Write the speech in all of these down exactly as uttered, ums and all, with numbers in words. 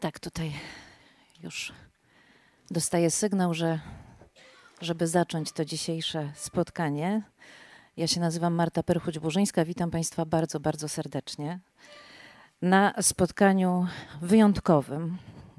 Tak, tutaj już dostaję sygnał, że żeby zacząć to dzisiejsze spotkanie. Ja się nazywam Marta Perchuć-Burzyńska. Witam Państwa bardzo, bardzo serdecznie na spotkaniu wyjątkowym.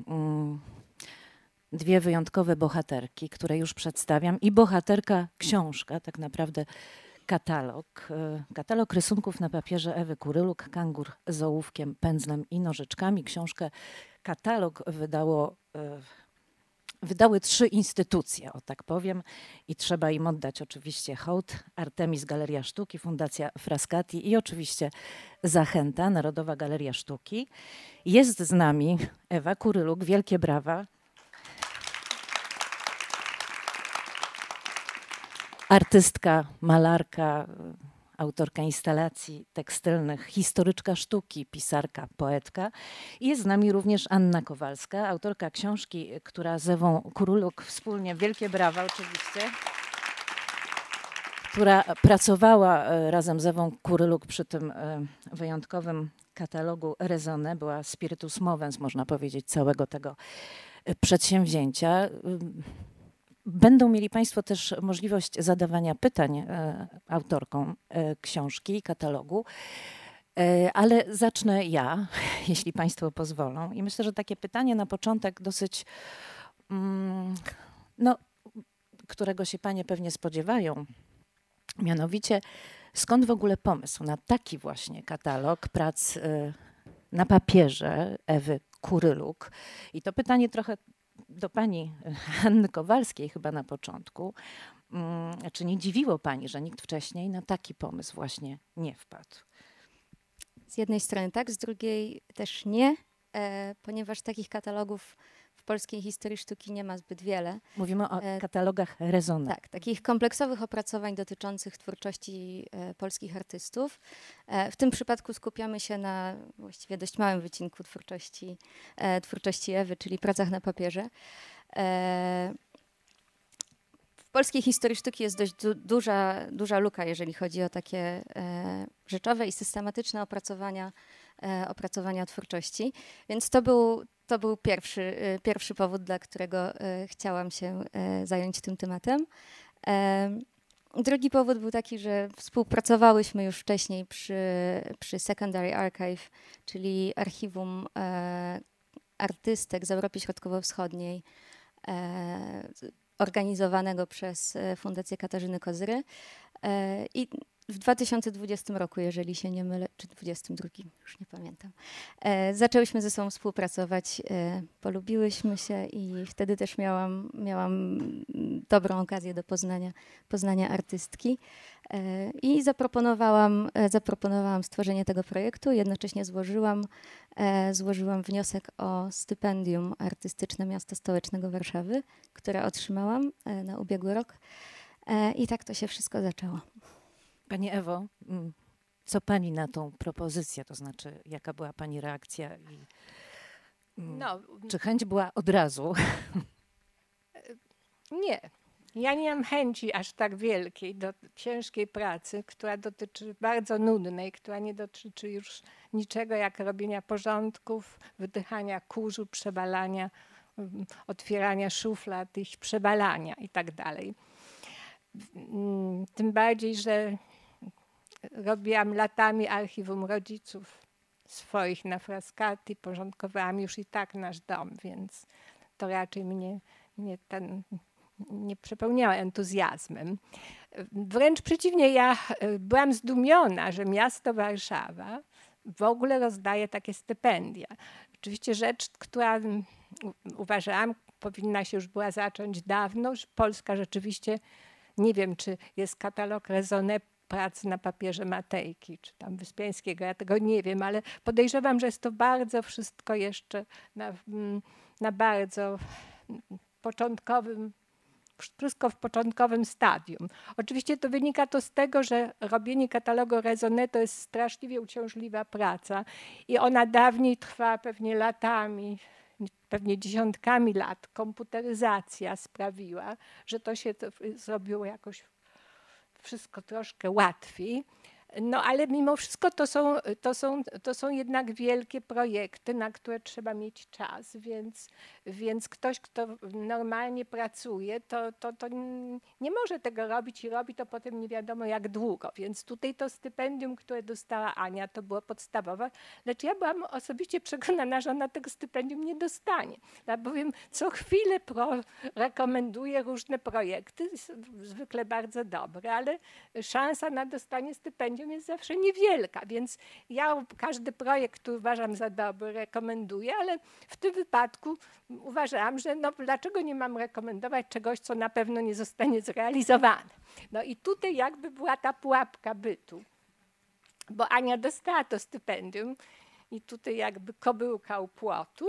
Dwie wyjątkowe bohaterki, które już przedstawiam, i bohaterka książka, tak naprawdę katalog. Katalog rysunków na papierze Ewy Kuryluk, kangur z ołówkiem, pędzlem i nożyczkami. Książkę katalog wydało, wydały trzy instytucje, o tak powiem, i trzeba im oddać oczywiście hołd. Artemis Galeria Sztuki, Fundacja Frascati i oczywiście Zachęta, Narodowa Galeria Sztuki. Jest z nami Ewa Kuryluk, wielkie brawa. Artystka, malarka, autorka instalacji tekstylnych, historyczka sztuki, pisarka, poetka. I jest z nami również Anna Kowalska, autorka książki, która z Ewą Kuryluk wspólnie, wielkie brawa oczywiście, która pracowała razem z Ewą Kuryluk przy tym wyjątkowym katalogu Raisonné, była spiritus movens, można powiedzieć, całego tego przedsięwzięcia. Będą mieli Państwo też możliwość zadawania pytań e, autorkom e, książki, katalogu, e, ale zacznę ja, jeśli Państwo pozwolą. I myślę, że takie pytanie na początek dosyć, mm, no, którego się Panie pewnie spodziewają, mianowicie skąd w ogóle pomysł na taki właśnie katalog prac e, na papierze Ewy Kuryluk? I to pytanie trochę do pani Anny Kowalskiej chyba na początku. Czy nie dziwiło pani, że nikt wcześniej na taki pomysł właśnie nie wpadł? Z jednej strony tak, z drugiej też nie, e, ponieważ takich katalogów w polskiej historii sztuki nie ma zbyt wiele. Mówimy o e, katalogach Raisonné. Tak, takich kompleksowych opracowań dotyczących twórczości e, polskich artystów. E, w tym przypadku skupiamy się na właściwie dość małym wycinku twórczości, e, twórczości Ewy, czyli pracach na papierze. E, w polskiej historii sztuki jest dość du duża, duża luka, jeżeli chodzi o takie e, rzeczowe i systematyczne opracowania, e, opracowania twórczości. Więc to był To był pierwszy, pierwszy powód, dla którego chciałam się zająć tym tematem. Drugi powód był taki, że współpracowałyśmy już wcześniej przy, przy Secondary Archive, czyli archiwum artystek z Europy Środkowo-Wschodniej, organizowanego przez Fundację Katarzyny Kozyry. I w dwa tysiące dwudziestym roku, jeżeli się nie mylę, czy dwudziestym drugim, już nie pamiętam, e, zaczęłyśmy ze sobą współpracować, e, polubiłyśmy się i wtedy też miałam, miałam dobrą okazję do poznania, poznania artystki e, i zaproponowałam, e, zaproponowałam stworzenie tego projektu, jednocześnie złożyłam, e, złożyłam wniosek o stypendium artystyczne Miasta Stołecznego Warszawy, które otrzymałam e, na ubiegły rok e, i tak to się wszystko zaczęło. Pani Ewo, co Pani na tą propozycję, to znaczy jaka była Pani reakcja i no, czy chęć była od razu? Nie. Ja nie mam chęci aż tak wielkiej do ciężkiej pracy, która dotyczy bardzo nudnej, która nie dotyczy już niczego jak robienia porządków, wydychania kurzu, przebalania, otwierania szuflad, ich przebalania i tak dalej. Tym bardziej, że robiłam latami archiwum rodziców swoich na Frascati, porządkowałam już i tak nasz dom, więc to raczej mnie nie, ten, nie przepełniało entuzjazmem. Wręcz przeciwnie, ja byłam zdumiona, że miasto Warszawa w ogóle rozdaje takie stypendia. Oczywiście rzecz, która uważałam, powinna się już była zacząć dawno, że Polska rzeczywiście, nie wiem, czy jest katalog Raisonné prac na papierze Matejki, czy tam Wyspiańskiego, ja tego nie wiem, ale podejrzewam, że jest to bardzo wszystko jeszcze na, na bardzo początkowym, wszystko w początkowym stadium. Oczywiście to wynika to z tego, że robienie katalogu Raisonné to jest straszliwie uciążliwa praca i ona dawniej trwała pewnie latami, pewnie dziesiątkami lat. Komputeryzacja sprawiła, że to się to zrobiło jakoś wszystko troszkę łatwiej. No ale mimo wszystko to są, to są, to są jednak wielkie projekty, na które trzeba mieć czas, więc, więc ktoś, kto normalnie pracuje, to, to, to nie może tego robić i robi to potem nie wiadomo jak długo. Więc tutaj to stypendium, które dostała Ania, to było podstawowe, lecz ja byłam osobiście przekonana, że ona tego stypendium nie dostanie. Ja bowiem co chwilę pro, rekomenduje różne projekty, zwykle bardzo dobre, ale szansa na dostanie stypendium jest zawsze niewielka, więc ja każdy projekt, który uważam za dobry, rekomenduję, ale w tym wypadku uważałam, że no dlaczego nie mam rekomendować czegoś, co na pewno nie zostanie zrealizowane. No i tutaj jakby była ta pułapka bytu, bo Ania dostała to stypendium i tutaj jakby kobyłka u płotu.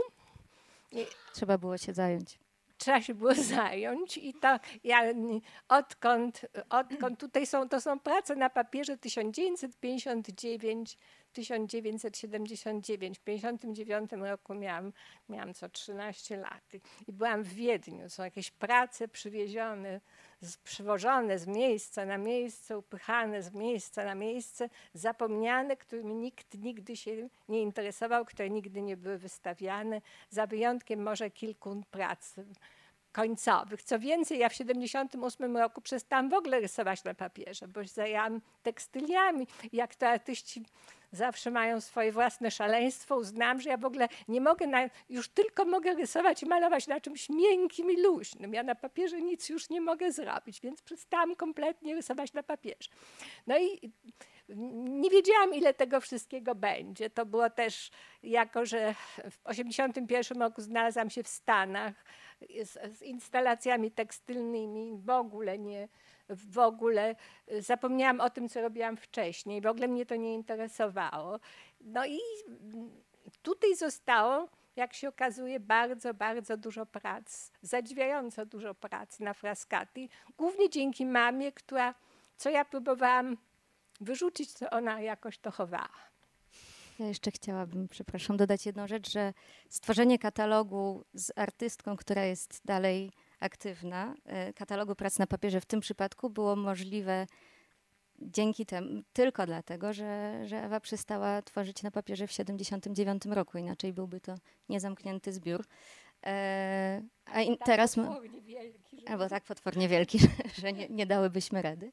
Trzeba było się zająć. Trzeba się było zająć i to ja odkąd, odkąd tutaj są, to są prace na papierze tysiąc dziewięćset pięćdziesiąt dziewięć tysiąc dziewięćset siedemdziesiąt dziewięć. W pięćdziesiątym dziewiątym roku miałam, miałam co trzynaście lat i byłam w Wiedniu. Są jakieś prace przywiezione, z, przywożone z miejsca na miejsce, upychane z miejsca na miejsce, zapomniane, którymi nikt nigdy się nie interesował, które nigdy nie były wystawiane, za wyjątkiem może kilku prac końcowych. Co więcej, ja w siedemdziesiątym ósmym roku przestałam w ogóle rysować na papierze, bo się zajęłam tekstyliami. Jak to artyści zawsze mają swoje własne szaleństwo, uznałam, że ja w ogóle nie mogę, na, już tylko mogę rysować i malować na czymś miękkim i luźnym. Ja na papierze nic już nie mogę zrobić, więc przestałam kompletnie rysować na papierze. No i nie wiedziałam, ile tego wszystkiego będzie. To było też, jako że w osiemdziesiątym pierwszym roku znalazłam się w Stanach z, z instalacjami tekstylnymi, w ogóle nie, w ogóle zapomniałam o tym, co robiłam wcześniej, w ogóle mnie to nie interesowało. No i tutaj zostało, jak się okazuje, bardzo, bardzo dużo prac, zadziwiająco dużo prac na Frascati, głównie dzięki mamie, która, co ja próbowałam wyrzucić, co ona jakoś to chowała. Ja jeszcze chciałabym, przepraszam, dodać jedną rzecz, że stworzenie katalogu z artystką, która jest dalej aktywna, katalogu prac na papierze w tym przypadku było możliwe dzięki temu, tylko dlatego, że, że Ewa przestała tworzyć na papierze w siedemdziesiątym dziewiątym roku, inaczej byłby to niezamknięty zbiór. E, a in, tak teraz potwornie wielki, że... Albo tak potwornie wielki, że, że nie, nie dałybyśmy rady.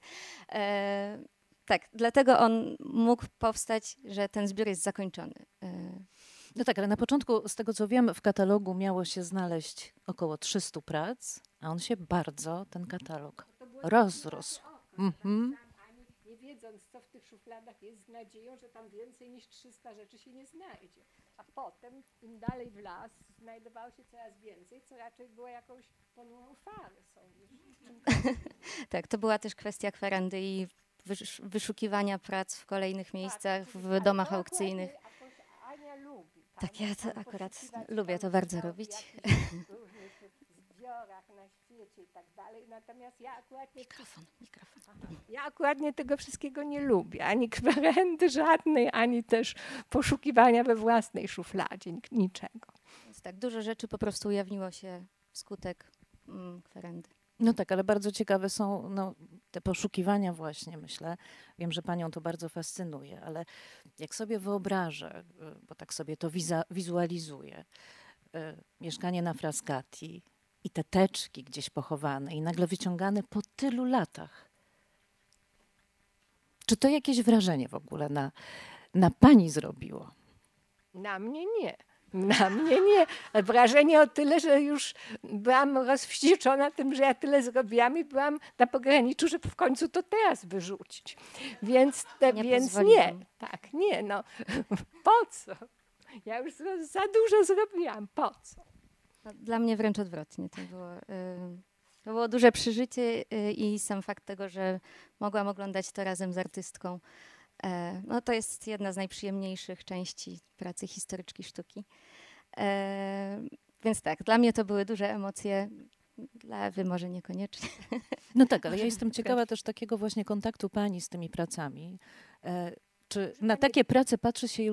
E, tak, dlatego on mógł powstać, że ten zbiór jest zakończony. E, No tak, ale na początku, z tego co wiem, w katalogu miało się znaleźć około trzystu prac, a on się bardzo, ten katalog, rozrósł. Mhm. Nie wiedząc, co w tych szufladach jest, z nadzieją, że tam więcej niż trzysta rzeczy się nie znajdzie. A potem, im dalej w las, znajdowało się coraz więcej, co raczej było jakąś ponurą farsą. Tak, to była też kwestia kwerendy i wysz, wyszukiwania prac w kolejnych miejscach, w domach aukcyjnych. Ania lubi. Tak, ja to akurat lubię to bardzo robić. Zbiorach na świecie i tak dalej. Natomiast ja akurat nie, Mikrofon, mikrofon. ja akurat nie tego wszystkiego nie lubię. Ani kwerendy żadnej, ani też poszukiwania we własnej szufladzie, niczego. Więc tak, dużo rzeczy po prostu ujawniło się wskutek mm, kwerendy. No tak, ale bardzo ciekawe są no, te poszukiwania właśnie, myślę. Wiem, że panią to bardzo fascynuje, ale jak sobie wyobrażę, bo tak sobie to wiza, wizualizuję, y, mieszkanie na Frascati i te teczki gdzieś pochowane i nagle wyciągane po tylu latach. Czy to jakieś wrażenie w ogóle na, na pani zrobiło? Na mnie nie. Na mnie nie. Wrażenie o tyle, że już byłam rozwścieczona tym, że ja tyle zrobiłam i byłam na pograniczu, żeby w końcu to teraz wyrzucić. Więc te, Nie więc nie. pozwoliłam. Tak, nie, no. Po co? Ja już za dużo zrobiłam. Po co? No, dla mnie wręcz odwrotnie. To było, y, to było duże przeżycie y, i sam fakt tego, że mogłam oglądać to razem z artystką. E, no to jest jedna z najprzyjemniejszych części pracy historyczki sztuki. E, więc tak, dla mnie to były duże emocje, dla Ewy może niekoniecznie. No tak, ale ja jestem ciekawa też takiego właśnie kontaktu pani z tymi pracami. E, czy na takie prace patrzy się już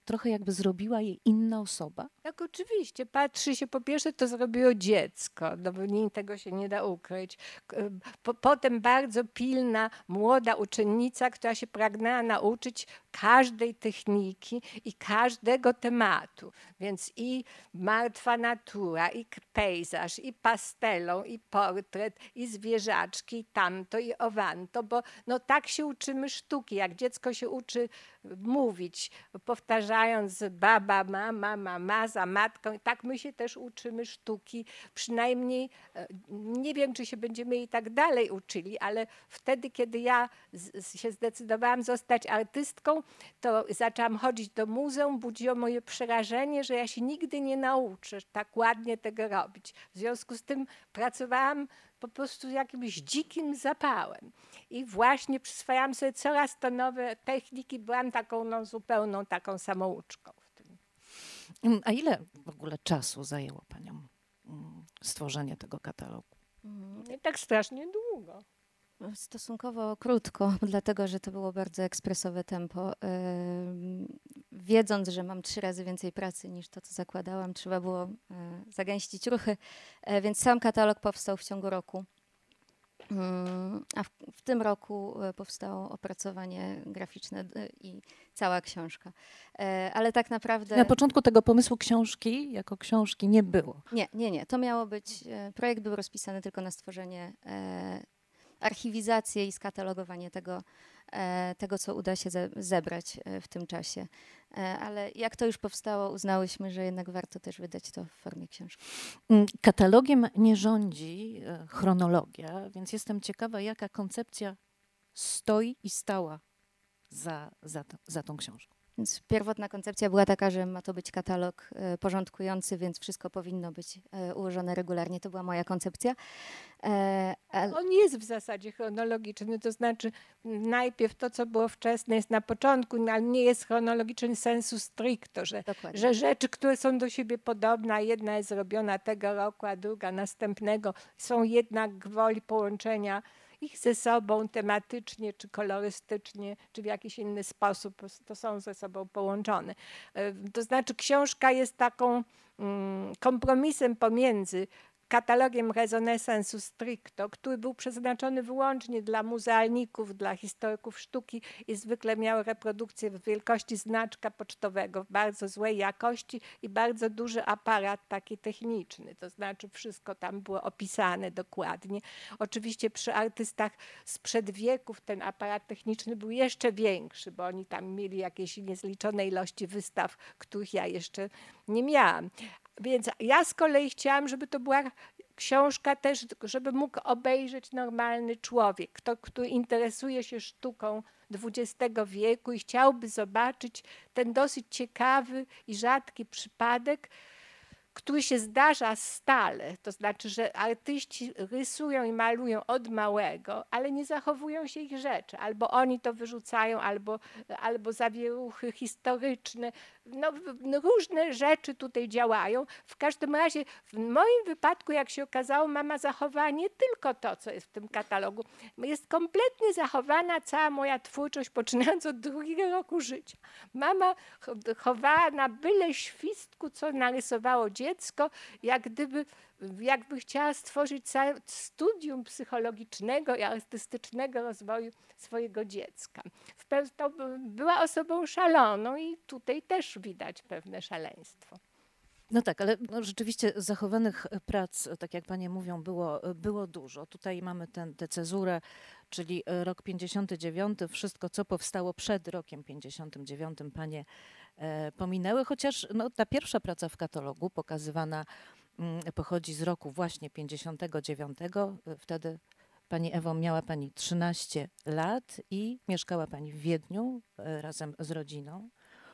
trochę jakby zrobiła jej inna osoba? Tak, oczywiście. Patrzy się, po pierwsze to zrobiło dziecko, no bo nie, tego się nie da ukryć. K- Po, potem bardzo pilna, młoda uczennica, która się pragnęła nauczyć każdej techniki i każdego tematu. Więc i martwa natura, i k- pejzaż, i pastelą, i portret, i zwierzaczki, i tamto, i owanto, bo no tak się uczymy sztuki. Jak dziecko się uczy mówić, powtarzając baba, mama, mama za matką. Tak my się też uczymy sztuki. Przynajmniej e, nie wiem, czy się będziemy i tak dalej uczyli, ale wtedy, kiedy ja z, z- się zdecydowałam zostać artystką, to zaczęłam chodzić do muzeum, budziło moje przerażenie, że ja się nigdy nie nauczę tak ładnie tego robić. W związku z tym pracowałam po prostu z jakimś dzikim zapałem. I właśnie przyswajałam sobie coraz to nowe techniki, byłam taką no, zupełną taką samouczką w tym. Mm, A ile w ogóle czasu zajęło paniom mm, stworzenie tego katalogu? Mm, Nie tak strasznie długo. Stosunkowo krótko, dlatego że to było bardzo ekspresowe tempo. Ym, Wiedząc, że mam trzy razy więcej pracy niż to, co zakładałam, trzeba było e, zagęścić ruchy, e, więc sam katalog powstał w ciągu roku. Ym, A w, w tym roku e, powstało opracowanie graficzne e, i cała książka. E, Ale tak naprawdę... Na początku tego pomysłu książki, jako książki nie było. Nie, nie, nie. To miało być, e, projekt był rozpisany tylko na stworzenie, e, archiwizację i skatalogowanie tego, e, tego co uda się ze, zebrać e, w tym czasie. E, ale jak to już powstało, uznałyśmy, że jednak warto też wydać to w formie książki. Mm, Katalogiem nie rządzi e, chronologia, więc jestem ciekawa, jaka koncepcja stoi i stała za, za, to, za tą książką. Więc pierwotna koncepcja była taka, że ma to być katalog e, porządkujący, więc wszystko powinno być e, ułożone regularnie. To była moja koncepcja. E, ale, On jest w zasadzie chronologiczny, to znaczy najpierw to, co było wczesne jest na początku, no, ale nie jest chronologiczny sensu stricto, że, dokładnie. że rzeczy, które są do siebie podobne, a jedna jest zrobiona tego roku, a druga następnego, są jednak gwoli połączenia ich ze sobą tematycznie, czy kolorystycznie, czy w jakiś inny sposób, to są ze sobą połączone. E, To znaczy książka jest taką mm, kompromisem pomiędzy katalogiem Raisonné sensu stricto, który był przeznaczony wyłącznie dla muzealników, dla historyków sztuki i zwykle miał reprodukcję w wielkości znaczka pocztowego, w bardzo złej jakości i bardzo duży aparat taki techniczny, to znaczy wszystko tam było opisane dokładnie. Oczywiście przy artystach sprzed wieków ten aparat techniczny był jeszcze większy, bo oni tam mieli jakieś niezliczone ilości wystaw, których ja jeszcze nie miałam. Więc ja z kolei chciałam, żeby to była książka też, żeby mógł obejrzeć normalny człowiek, kto, który interesuje się sztuką dwudziestego wieku i chciałby zobaczyć ten dosyć ciekawy i rzadki przypadek, który się zdarza stale. To znaczy, że artyści rysują i malują od małego, ale nie zachowują się ich rzeczy. Albo oni to wyrzucają, albo, albo zawieruchy historyczne. No, no, różne rzeczy tutaj działają. W każdym razie w moim wypadku, jak się okazało, mama zachowała nie tylko to, co jest w tym katalogu. Jest kompletnie zachowana cała moja twórczość, poczynając od drugiego roku życia. Mama chowała na byle świstku, co narysowało dziecko, jak gdyby jakby chciała stworzyć całe studium psychologicznego i artystycznego rozwoju swojego dziecka. W pe- to była osobą szaloną i tutaj też widać pewne szaleństwo. No tak, ale no, rzeczywiście zachowanych prac, tak jak panie mówią, było, było dużo. Tutaj mamy ten, tę cezurę, czyli rok pięćdziesiąty dziewiąty, wszystko co powstało przed rokiem pięćdziesiątym dziewiątym panie e, pominęły, chociaż no, ta pierwsza praca w katalogu pokazywana mm, pochodzi z roku właśnie pięćdziesiątego dziewiątego. Wtedy pani Ewo miała pani trzynaście lat i mieszkała pani w Wiedniu e, razem z rodziną.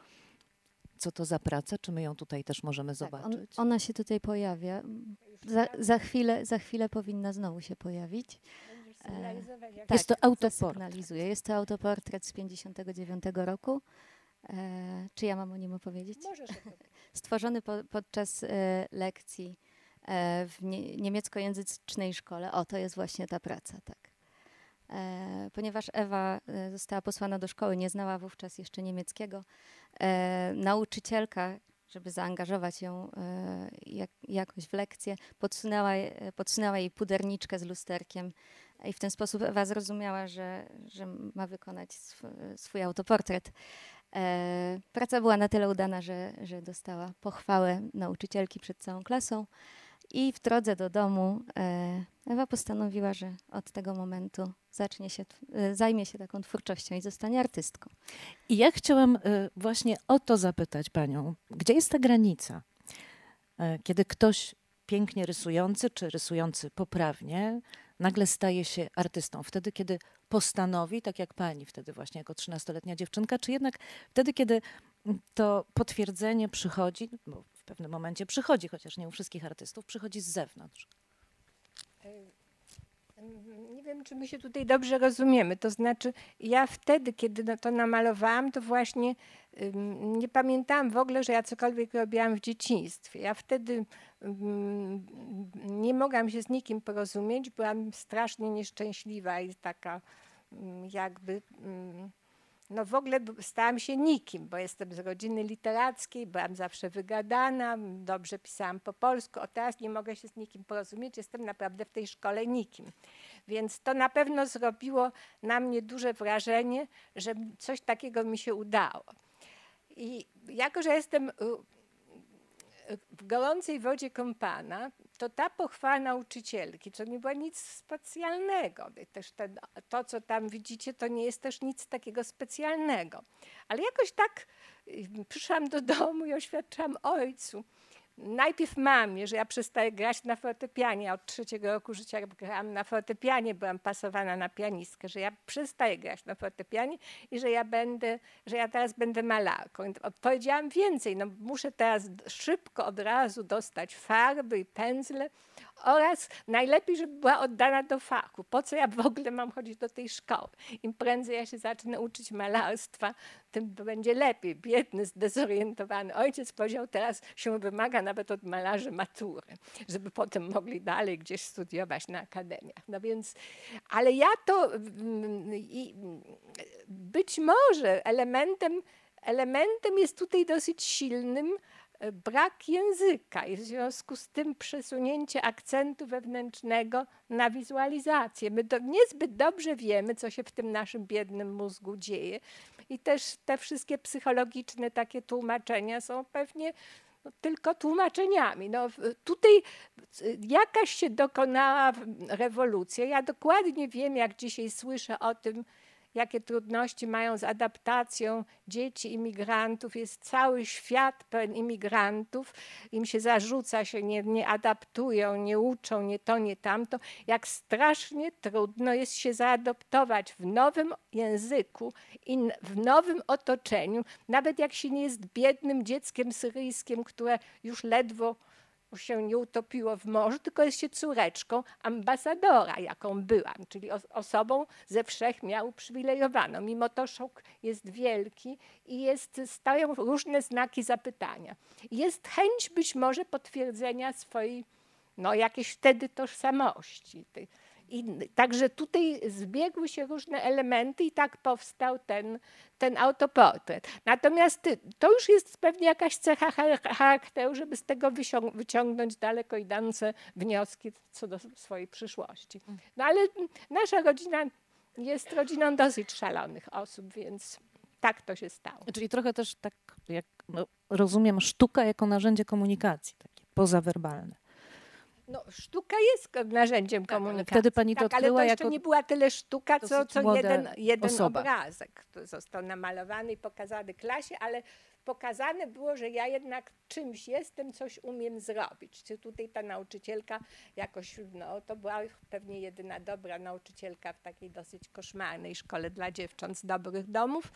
Co to za praca? Czy my ją tutaj też możemy Tak, on, zobaczyć? ona się tutaj pojawia. Za, za, chwilę, za chwilę powinna znowu się pojawić. Będziesz sygnalizować, jak Jest to autoportret. Zasygnalizuję. Jest to autoportret z pięćdziesiątego dziewiątego roku. E, czy ja mam o nim opowiedzieć? możesz opowiedzieć. Stworzony po, podczas e, lekcji e, w nie, niemieckojęzycznej szkole. O, to jest właśnie ta praca, tak. E, ponieważ Ewa e, została posłana do szkoły, nie znała wówczas jeszcze niemieckiego, e, nauczycielka, żeby zaangażować ją e, jak, jakoś w lekcję, podsunęła, je- podsunęła jej puderniczkę z lusterkiem i w ten sposób Ewa zrozumiała, że, że ma wykonać sw, swój autoportret. E, praca była na tyle udana, że, że dostała pochwałę nauczycielki przed całą klasą i w drodze do domu e, Ewa postanowiła, że od tego momentu zacznie się, tw- e, zajmie się taką twórczością i zostanie artystką. I ja chciałam y, właśnie o to zapytać panią. Gdzie jest ta granica? Y, Kiedy ktoś pięknie rysujący, czy rysujący poprawnie, nagle staje się artystą. Wtedy, kiedy postanowi, tak jak pani wtedy właśnie jako trzynastoletnia dziewczynka, czy jednak wtedy, kiedy to potwierdzenie przychodzi, bo w pewnym momencie przychodzi, chociaż nie u wszystkich artystów, przychodzi z zewnątrz. Nie wiem, czy my się tutaj dobrze rozumiemy. To znaczy, ja wtedy, kiedy no to namalowałam, to właśnie ym, nie pamiętałam w ogóle, że ja cokolwiek robiłam w dzieciństwie. Ja wtedy ym, nie mogłam się z nikim porozumieć, byłam strasznie nieszczęśliwa i taka ym, jakby... Ym, no w ogóle b- stałam się nikim, bo jestem z rodziny literackiej, byłam zawsze wygadana, m, dobrze pisałam po polsku, a teraz nie mogę się z nikim porozumieć, jestem naprawdę w tej szkole nikim. Więc to na pewno zrobiło na mnie duże wrażenie, że m- coś takiego mi się udało. I jako, że jestem y, w gorącej wodzie kąpana, to ta pochwała nauczycielki, to nie było nic specjalnego. I też ten, to, co tam widzicie, to nie jest też nic takiego specjalnego. Ale jakoś tak y, przyszłam do domu i oświadczałam ojcu, najpierw mamie, że ja przestaję grać na fortepianie. Ja od trzeciego roku życia grałam na fortepianie, byłam pasowana na pianistkę, że ja przestaję grać na fortepianie i że ja będę, że ja teraz będę malarką. I powiedziałam więcej, no muszę teraz d- szybko od razu dostać farby i pędzle oraz najlepiej, żeby była oddana do fachu. Po co ja w ogóle mam chodzić do tej szkoły? Im prędzej ja się zacznę uczyć malarstwa, tym będzie lepiej. Biedny, zdezorientowany ojciec powiedział, teraz się wymaga nawet od malarzy matury, żeby potem mogli dalej gdzieś studiować na akademiach. No więc, ale ja to mm, i być może elementem, elementem jest tutaj dosyć silnym e, brak języka i w związku z tym przesunięcie akcentu wewnętrznego na wizualizację. My do, niezbyt dobrze wiemy, co się w tym naszym biednym mózgu dzieje i też te wszystkie psychologiczne takie tłumaczenia są pewnie no, tylko tłumaczeniami. No, w- tutaj y, jakaś się dokonała w- rewolucja. Ja dokładnie wiem, jak dzisiaj słyszę o tym, jakie trudności mają z adaptacją dzieci imigrantów. Jest cały świat pełen imigrantów. Im się zarzuca, się nie, nie adaptują, nie uczą, nie to, nie tamto. Jak strasznie trudno jest się zaadoptować w nowym języku i n- w nowym otoczeniu, nawet jak się nie jest biednym dzieckiem syryjskim, które już ledwo się nie utopiło w morzu, tylko jest się córeczką ambasadora, jaką byłam, czyli os- osobą ze wszech miar uprzywilejowaną. Mimo to szok jest wielki i jest, stają różne znaki zapytania. Jest chęć być może potwierdzenia swojej, no jakiejś wtedy tożsamości. Tej- I n- także tutaj zbiegły się różne elementy i tak powstał ten, ten autoportret. Natomiast ty- to już jest pewnie jakaś cecha char- charakteru, żeby z tego wysią- wyciągnąć daleko idące wnioski co do swojej przyszłości. No ale mm, nasza rodzina jest rodziną dosyć szalonych osób, więc tak to się stało. Czyli trochę też tak, jak no, rozumiem, sztuka jako narzędzie komunikacji, takie pozawerbalne. No, sztuka jest ko- narzędziem Tak, ale komunikacji. wtedy pani to tak, ale odkryła to jeszcze jako nie była tyle sztuka, co, dosyć co młoda jeden, jeden osoba. obrazek, który został namalowany i pokazany klasie, ale pokazane było, że ja jednak czymś jestem, coś umiem zrobić. Czy tutaj ta nauczycielka jakoś, no to była pewnie jedyna dobra nauczycielka w takiej dosyć koszmarnej szkole dla dziewcząt z dobrych domów.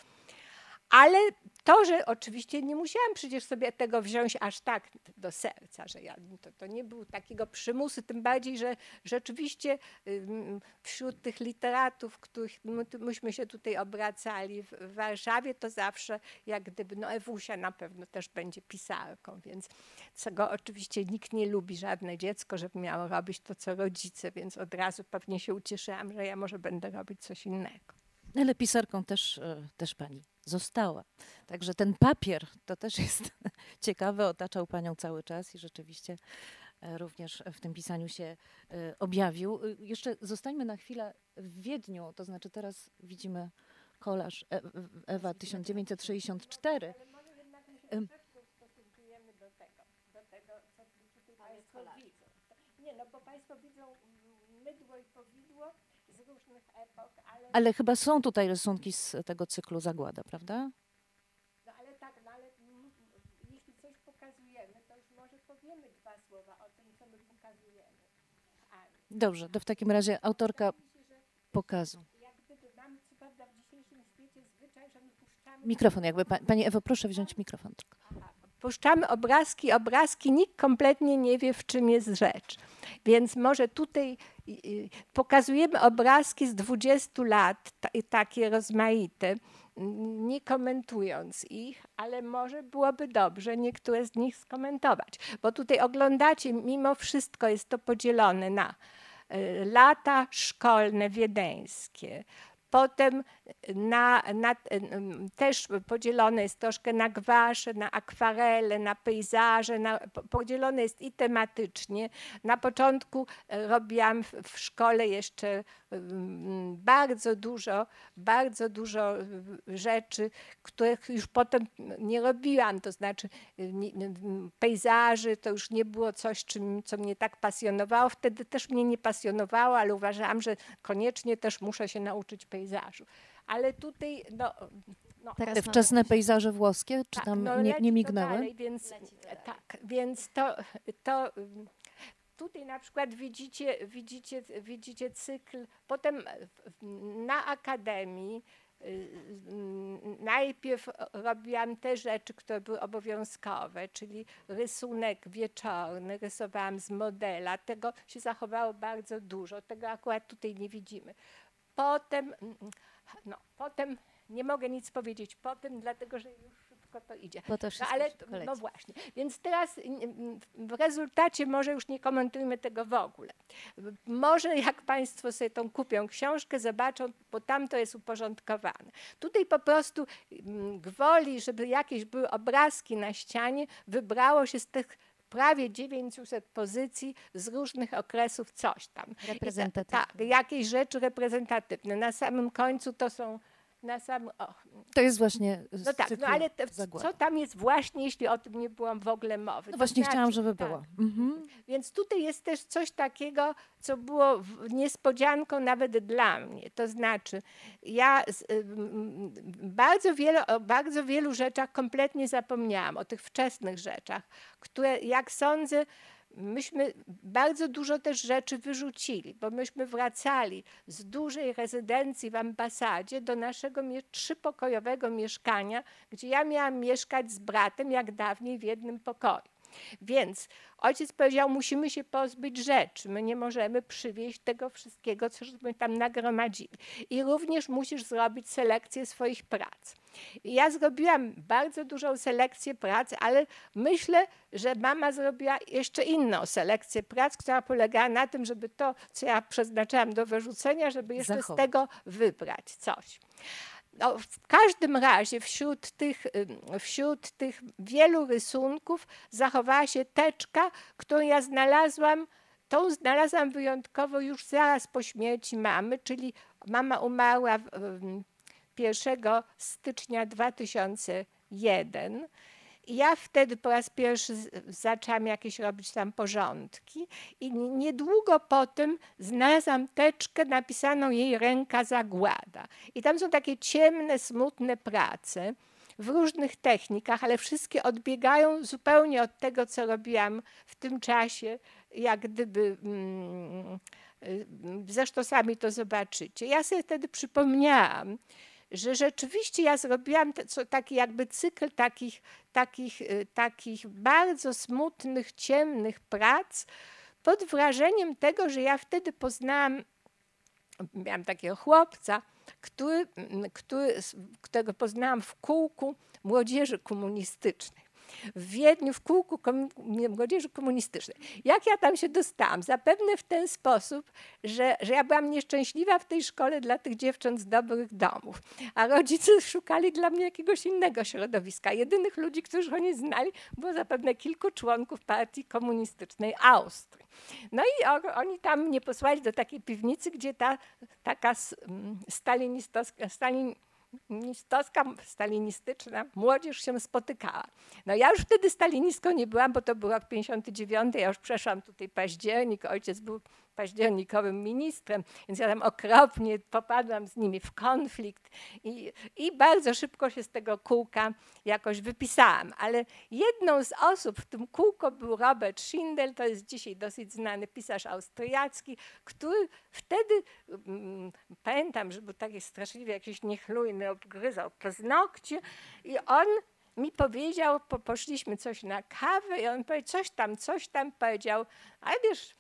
Ale to, że oczywiście nie musiałam przecież sobie tego wziąć aż tak do serca, że ja, to, to nie było takiego przymusu, tym bardziej, że rzeczywiście ym, wśród tych literatów, których my, tu- myśmy się tutaj obracali w, w Warszawie, to zawsze jak gdyby, no Ewusia na pewno też będzie pisarką, więc czego oczywiście nikt nie lubi, żadne dziecko, żeby miało robić to, co rodzice, więc od razu pewnie się ucieszyłam, że ja może będę robić coś innego. Ale pisarką też, e, też pani została. Także ten papier, to też jest ciekawe, otaczał panią cały czas i rzeczywiście e, również w tym pisaniu się e, objawił. Y, Jeszcze zostańmy na chwilę w Wiedniu, to znaczy teraz widzimy kolaż E- Ewa tysiąc dziewięćset sześćdziesiąt cztery. Ym, do tego, do tego, co tutaj Państwo widzą. Nie, no bo Państwo widzą mydło i powidło z różnych epok, ale, Ale chyba są tutaj rysunki z tego cyklu Zagłada, prawda? no ale tak, no ale mm, jeśli coś pokazujemy, to już może powiemy dwa słowa o tym, co my pokazujemy. Ani. Dobrze, to w takim razie autorka Wydaje mi się, że pokazu. jak gdyby mamy co prawda w dzisiejszym świecie zwyczaj, że my puszczamy Mikrofon jakby, pa- pani Ewo, proszę wziąć mikrofon tylko. puszczamy obrazki, obrazki, nikt kompletnie nie wie, w czym jest rzecz. Więc może tutaj y, y, pokazujemy obrazki z dwudziestu lat, ta, takie rozmaite, n- nie komentując ich, ale może byłoby dobrze niektóre z nich skomentować. Bo tutaj oglądacie, mimo wszystko jest to podzielone na y, lata szkolne wiedeńskie, potem na, na, też podzielone jest troszkę na gwasze, na akwarele, na pejzaże, na, podzielone jest i tematycznie. Na początku robiłam w, w szkole jeszcze bardzo dużo, bardzo dużo rzeczy, których już potem nie robiłam, to znaczy pejzaży to już nie było coś, czym, co mnie tak pasjonowało. Wtedy też mnie nie pasjonowało, ale uważałam, że koniecznie też muszę się nauczyć pejzażu. Ale tutaj, no, no Teraz Te mamy- wczesne pejzaże włoskie, czy tak, tam no nie, leci nie to mignęły? dalej, więc, tak, więc to, to ym, tutaj na przykład widzicie, widzicie, widzicie cykl, potem w- na Akademii y, y, najpierw robiłam te rzeczy, które były obowiązkowe, czyli rysunek wieczorny, rysowałam z modela, tego się zachowało bardzo dużo, tego akurat tutaj nie widzimy. Potem, no, potem nie mogę nic powiedzieć po tym, dlatego że już szybko to idzie. Bo to No wszystko ale szybko no leci. właśnie, więc teraz mm, w rezultacie może już nie komentujmy tego w ogóle. Może jak Państwo sobie tą kupią książkę, zobaczą, bo tam to jest uporządkowane. Tutaj po prostu mm, gwoli, żeby jakieś były obrazki na ścianie, wybrało się z tych prawie dziewięciuset pozycji z różnych okresów coś tam. I ta- Reprezentatywne. Tak, jakieś rzeczy reprezentatywne. Na samym końcu to są, na samym, o, To jest właśnie z no tak, cyklu no ale te, Zagłada. co tam jest właśnie, jeśli o tym nie byłam w ogóle mowy? No To właśnie chciałam, znaczy, żeby tak. było. Mhm. Więc tutaj jest też coś takiego, co było w- niespodzianką nawet dla mnie. To znaczy, ja z, ym, bardzo, wiele, o bardzo wielu rzeczach kompletnie zapomniałam, o tych wczesnych rzeczach, które, jak sądzę, myśmy bardzo dużo też rzeczy wyrzucili, bo myśmy wracali z dużej rezydencji w ambasadzie do naszego mie- trzypokojowego mieszkania, gdzie ja miałam mieszkać z bratem, jak dawniej, w jednym pokoju. Więc ojciec powiedział, musimy się pozbyć rzeczy, my nie możemy przywieźć tego wszystkiego, cośmy tam nagromadzili. I również musisz zrobić selekcję swoich prac. I ja zrobiłam bardzo dużą selekcję prac, ale myślę, że mama zrobiła jeszcze inną selekcję prac, która polegała na tym, żeby to, co ja przeznaczałam do wyrzucenia, żeby jeszcze Zachować. z tego wybrać coś. No, w każdym razie wśród tych, ym, wśród tych wielu rysunków zachowała się teczka, którą ja znalazłam, tą znalazłam wyjątkowo już zaraz po śmierci mamy, czyli mama umarła w, ym, pierwszego stycznia dwa tysiące pierwszego. I ja wtedy po raz pierwszy z- zaczęłam jakieś robić tam porządki i n- niedługo potem znalazłam teczkę napisaną jej ręka Zagłada. I tam są takie ciemne, smutne prace w różnych technikach, ale wszystkie odbiegają zupełnie od tego, co robiłam w tym czasie, jak gdyby... Mm, y, zresztą sami to zobaczycie. Ja sobie wtedy przypomniałam, że rzeczywiście ja zrobiłam te, co, taki jakby cykl takich, takich, y, takich bardzo smutnych, ciemnych prac pod wrażeniem tego, że ja wtedy poznałam, miałam takiego chłopca, który, który, którego poznałam w kółku młodzieży komunistycznej. w Wiedniu w kółku komu- młodzieży komunistycznej. Jak ja tam się dostałam? Zapewne w ten sposób, że, że ja byłam nieszczęśliwa w tej szkole dla tych dziewcząt z dobrych domów, a rodzice szukali dla mnie jakiegoś innego środowiska. Jedynych ludzi, których oni znali, było zapewne kilku członków partii komunistycznej Austrii. No i o, oni tam mnie posłali do takiej piwnicy, gdzie ta taka s- m, stalinistowska, stalin, Stalinistowska, stalinistyczna młodzież się spotykała. No ja już wtedy stalinistką nie byłam, bo to był rok pięćdziesiąty dziewiąty, ja już przeszłam tutaj październik, ojciec był październikowym ministrem, więc ja tam okropnie popadłam z nimi w konflikt i, i bardzo szybko się z tego kółka jakoś wypisałam. Ale jedną z osób w tym kółku był Robert Schindel, to jest dzisiaj dosyć znany pisarz austriacki, który wtedy, mm, pamiętam, że był taki straszliwie jakiś niechlujny, obgryzał paznokcie i on mi powiedział, po, poszliśmy coś na kawę i on powiedział, coś tam, coś tam powiedział, ale wiesz,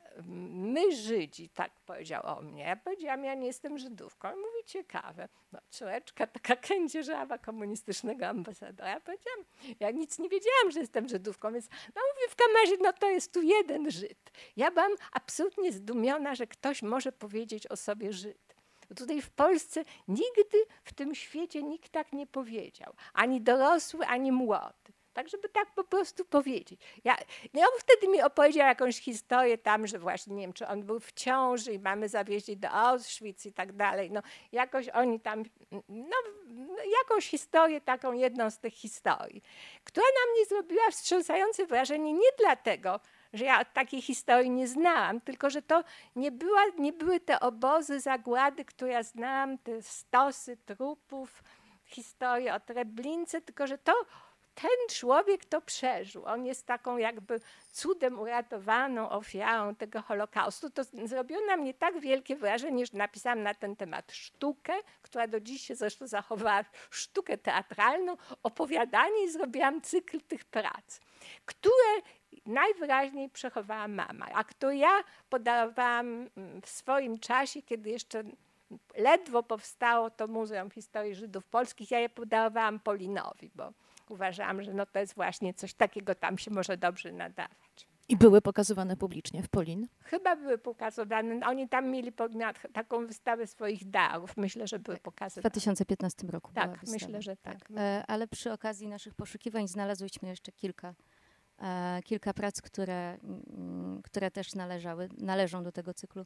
my Żydzi, tak powiedział o mnie. Ja powiedziałam, ja nie jestem Żydówką. On mówi, ciekawe. No, córeczka taka kędzierzawa komunistycznego ambasadora. Ja powiedziałam, ja nic nie wiedziałam, że jestem Żydówką, więc no mówię, w każdym razie, no to jest tu jeden Żyd. Ja byłam absolutnie zdumiona, że ktoś może powiedzieć o sobie Żyd. Tutaj w Polsce nigdy w tym świecie nikt tak nie powiedział. Ani dorosły, ani młody. Tak, żeby tak po prostu powiedzieć. Ja, no on wtedy mi opowiedział jakąś historię tam, że właśnie, nie wiem, czy on był w ciąży i mamy zawieźć do Auschwitz i tak dalej. No jakoś oni tam, no jakąś historię, taką jedną z tych historii, która na mnie zrobiła wstrząsające wrażenie nie dlatego, że ja takiej historii nie znałam, tylko że to nie, była, nie były te obozy zagłady, które ja znałam, te stosy trupów, historie o Treblince, tylko że to ten człowiek to przeżył. On jest taką jakby cudem uratowaną ofiarą tego Holokaustu. To zrobiło na mnie tak wielkie wrażenie, że napisałam na ten temat sztukę, która do dziś się zresztą zachowała, sztukę teatralną, opowiadanie i zrobiłam cykl tych prac, które najwyraźniej przechowała mama, a które ja podarowałam w swoim czasie, kiedy jeszcze ledwo powstało to Muzeum Historii Żydów Polskich. Ja je podarowałam Polinowi, bo uważałam, że no to jest właśnie coś takiego, tam się może dobrze nadawać. I były pokazywane publicznie w Polin? Chyba były pokazywane. Oni tam mieli podmiot, taką wystawę swoich darów. Myślę, że były W pokazywane. dwa tysiące piętnastym roku Tak, była wystawa. myślę, że tak. E, Ale przy okazji naszych poszukiwań znalazłyśmy jeszcze kilka, e, kilka prac, które, mm, które też należały, należą do tego cyklu,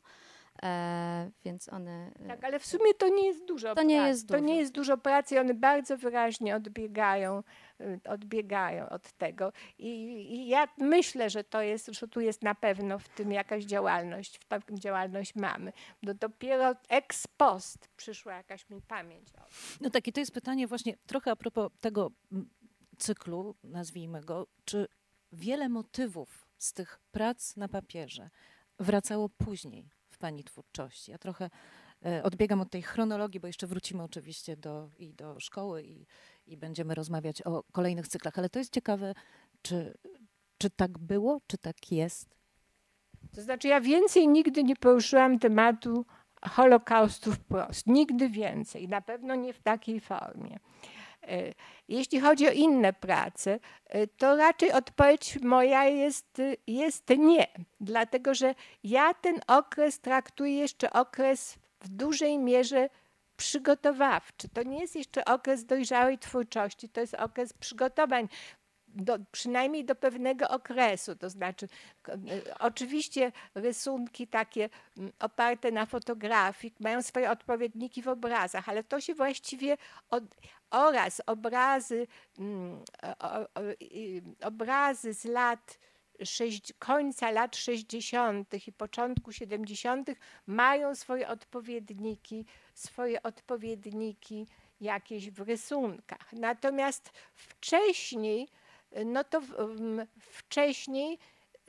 e, więc one... e, Tak, ale w sumie to nie jest dużo To nie pracy. jest To dużo. nie jest dużo pracy i one bardzo wyraźnie odbiegają, y, odbiegają od tego. I, I ja myślę, że to jest, że tu jest na pewno w tym jakaś działalność, w taką działalność mamy. No dopiero ex post przyszła jakaś mi pamięć o tym. No tak, i to jest pytanie właśnie trochę a propos tego mm, cyklu, nazwijmy go, czy wiele motywów z tych prac na papierze wracało później w pani twórczości? Ja trochę e, odbiegam od tej chronologii, bo jeszcze wrócimy oczywiście do, i do szkoły i, i będziemy rozmawiać o kolejnych cyklach, ale to jest ciekawe, czy, czy tak było, czy tak jest? To znaczy ja więcej nigdy nie poruszyłam tematu Holokaustu wprost. Nigdy więcej. Na pewno nie w takiej formie. E, Jeśli chodzi o inne prace, e, to raczej odpowiedź moja jest, jest nie. Dlatego, że ja ten okres traktuję jeszcze okres w dużej mierze przygotowawczy. To nie jest jeszcze okres dojrzałej twórczości, to jest okres przygotowań. Do, przynajmniej do pewnego okresu, to znaczy k- y, oczywiście rysunki takie mm, oparte na fotografii mają swoje odpowiedniki w obrazach, ale to się właściwie od, oraz obrazy, mm, o, o, y, obrazy z lat sześć, końca lat sześćdziesiątych i początku siedemdziesiątych mają swoje odpowiedniki, swoje odpowiedniki jakieś w rysunkach. Natomiast wcześniej no to w, m, wcześniej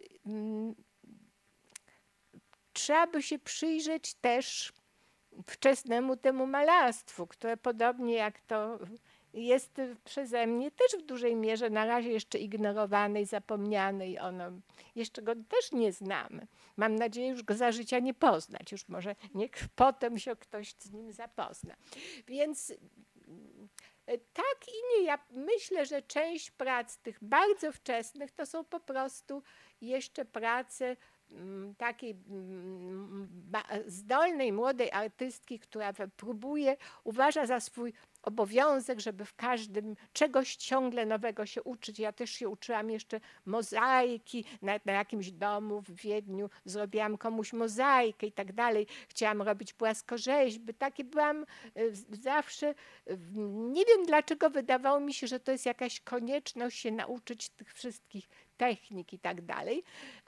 m, trzeba by się przyjrzeć też wczesnemu temu malarstwu, które podobnie jak to jest przeze mnie też w dużej mierze na razie jeszcze ignorowane i zapomniane i ono, jeszcze go też nie znamy. Mam nadzieję już go za życia nie poznać, już może niech potem się ktoś z nim zapozna. Więc Tak i nie. Ja myślę, że część prac tych bardzo wczesnych to są po prostu jeszcze prace mm, takiej mm, ba- zdolnej, młodej artystki, która we- próbuje, uważa za swój obowiązek, żeby w każdym czegoś ciągle nowego się uczyć. Ja też się uczyłam jeszcze mozaiki na, na jakimś domu w Wiedniu, zrobiłam komuś mozaikę i tak dalej. Chciałam robić płaskorzeźby. Takie byłam y, z- zawsze, y, nie wiem dlaczego wydawało mi się, że to jest jakaś konieczność się nauczyć tych wszystkich technik i tak dalej.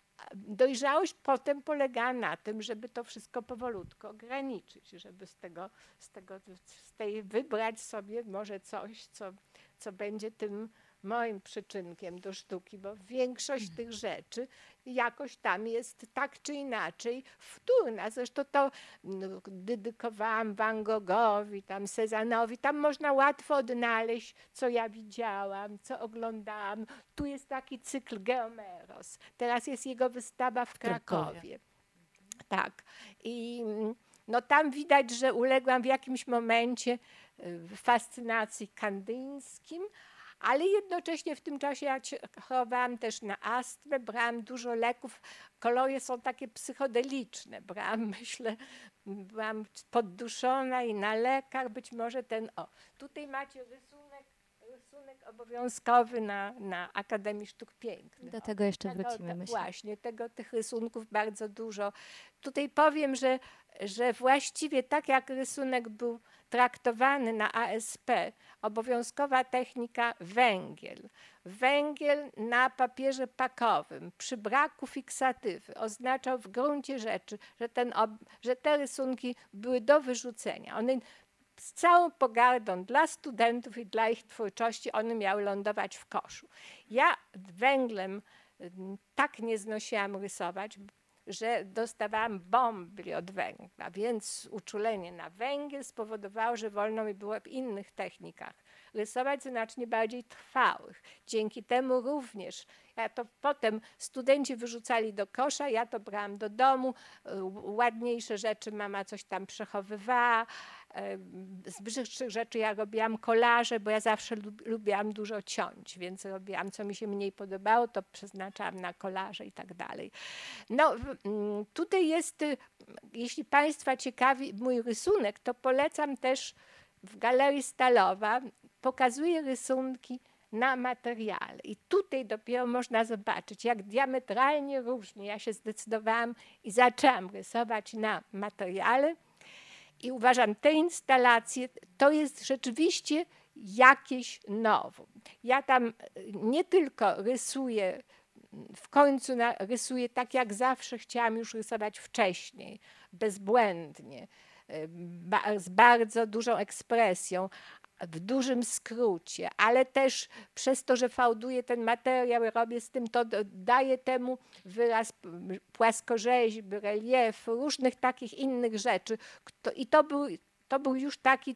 Dojrzałość potem polegała na tym, żeby to wszystko powolutku ograniczyć, żeby z tego, z tego z tej wybrać sobie może coś, co, co będzie tym moim przyczynkiem do sztuki, bo większość tych rzeczy jakoś tam jest tak czy inaczej wtórna. Zresztą to no, dedykowałam Van Goghowi, tam Cezanne'owi, tam można łatwo odnaleźć, co ja widziałam, co oglądałam. Tu jest taki cykl Geomeros. Teraz jest jego wystawa w Krakowie. Krakowie. Tak. I no, tam widać, że uległam w jakimś momencie y, fascynacji kandyńskim, ale jednocześnie w tym czasie ja cie- chorowałam też na astmę, brałam dużo leków. Kolory są takie psychodeliczne. Brałam, myślę, byłam podduszona i na lekach. Być może ten, o, tutaj macie rysunek, rysunek obowiązkowy na, na Akademii Sztuk Pięknych. Do O, tego jeszcze tego, wrócimy, te- myślę. Właśnie, tego, tych rysunków bardzo dużo. Tutaj powiem, że, że właściwie tak jak rysunek był traktowany na A S P, obowiązkowa technika węgiel. Węgiel na papierze pakowym przy braku fiksatywy oznaczał w gruncie rzeczy, że, ten ob, że te rysunki były do wyrzucenia. One z całą pogardą dla studentów i dla ich twórczości one miały lądować w koszu. Ja węglem mm, tak nie znosiłam rysować, że dostawałam bombli od węgla, więc uczulenie na węgiel spowodowało, że wolno mi było w innych technikach rysować znacznie bardziej trwałych. Dzięki temu również, ja to potem studenci wyrzucali do kosza, ja to brałam do domu, y, ładniejsze rzeczy mama coś tam przechowywała, y, z brzydszych rzeczy ja robiłam kolaże, bo ja zawsze lub, lubiłam dużo ciąć, więc robiłam, co mi się mniej podobało, to przeznaczałam na kolaże i tak dalej. No, w- mm, tutaj jest, y, jeśli Państwa ciekawi mój rysunek, to polecam też w Galerii Stalowa, pokazuje rysunki na materiale. I tutaj dopiero można zobaczyć, jak diametralnie różnie ja się zdecydowałam i zaczęłam rysować na materiale. I uważam, te instalacje to jest rzeczywiście jakieś nowum. Ja tam y, nie tylko rysuję, w końcu na, rysuję tak, jak zawsze chciałam już rysować wcześniej, bezbłędnie, y, ba, z bardzo dużą ekspresją, w dużym skrócie, ale też przez to, że fałduję ten materiał, robię z tym, to d- daję temu wyraz p- płaskorzeźby, reliefu, różnych takich innych rzeczy. Kto- I to był, to był już taki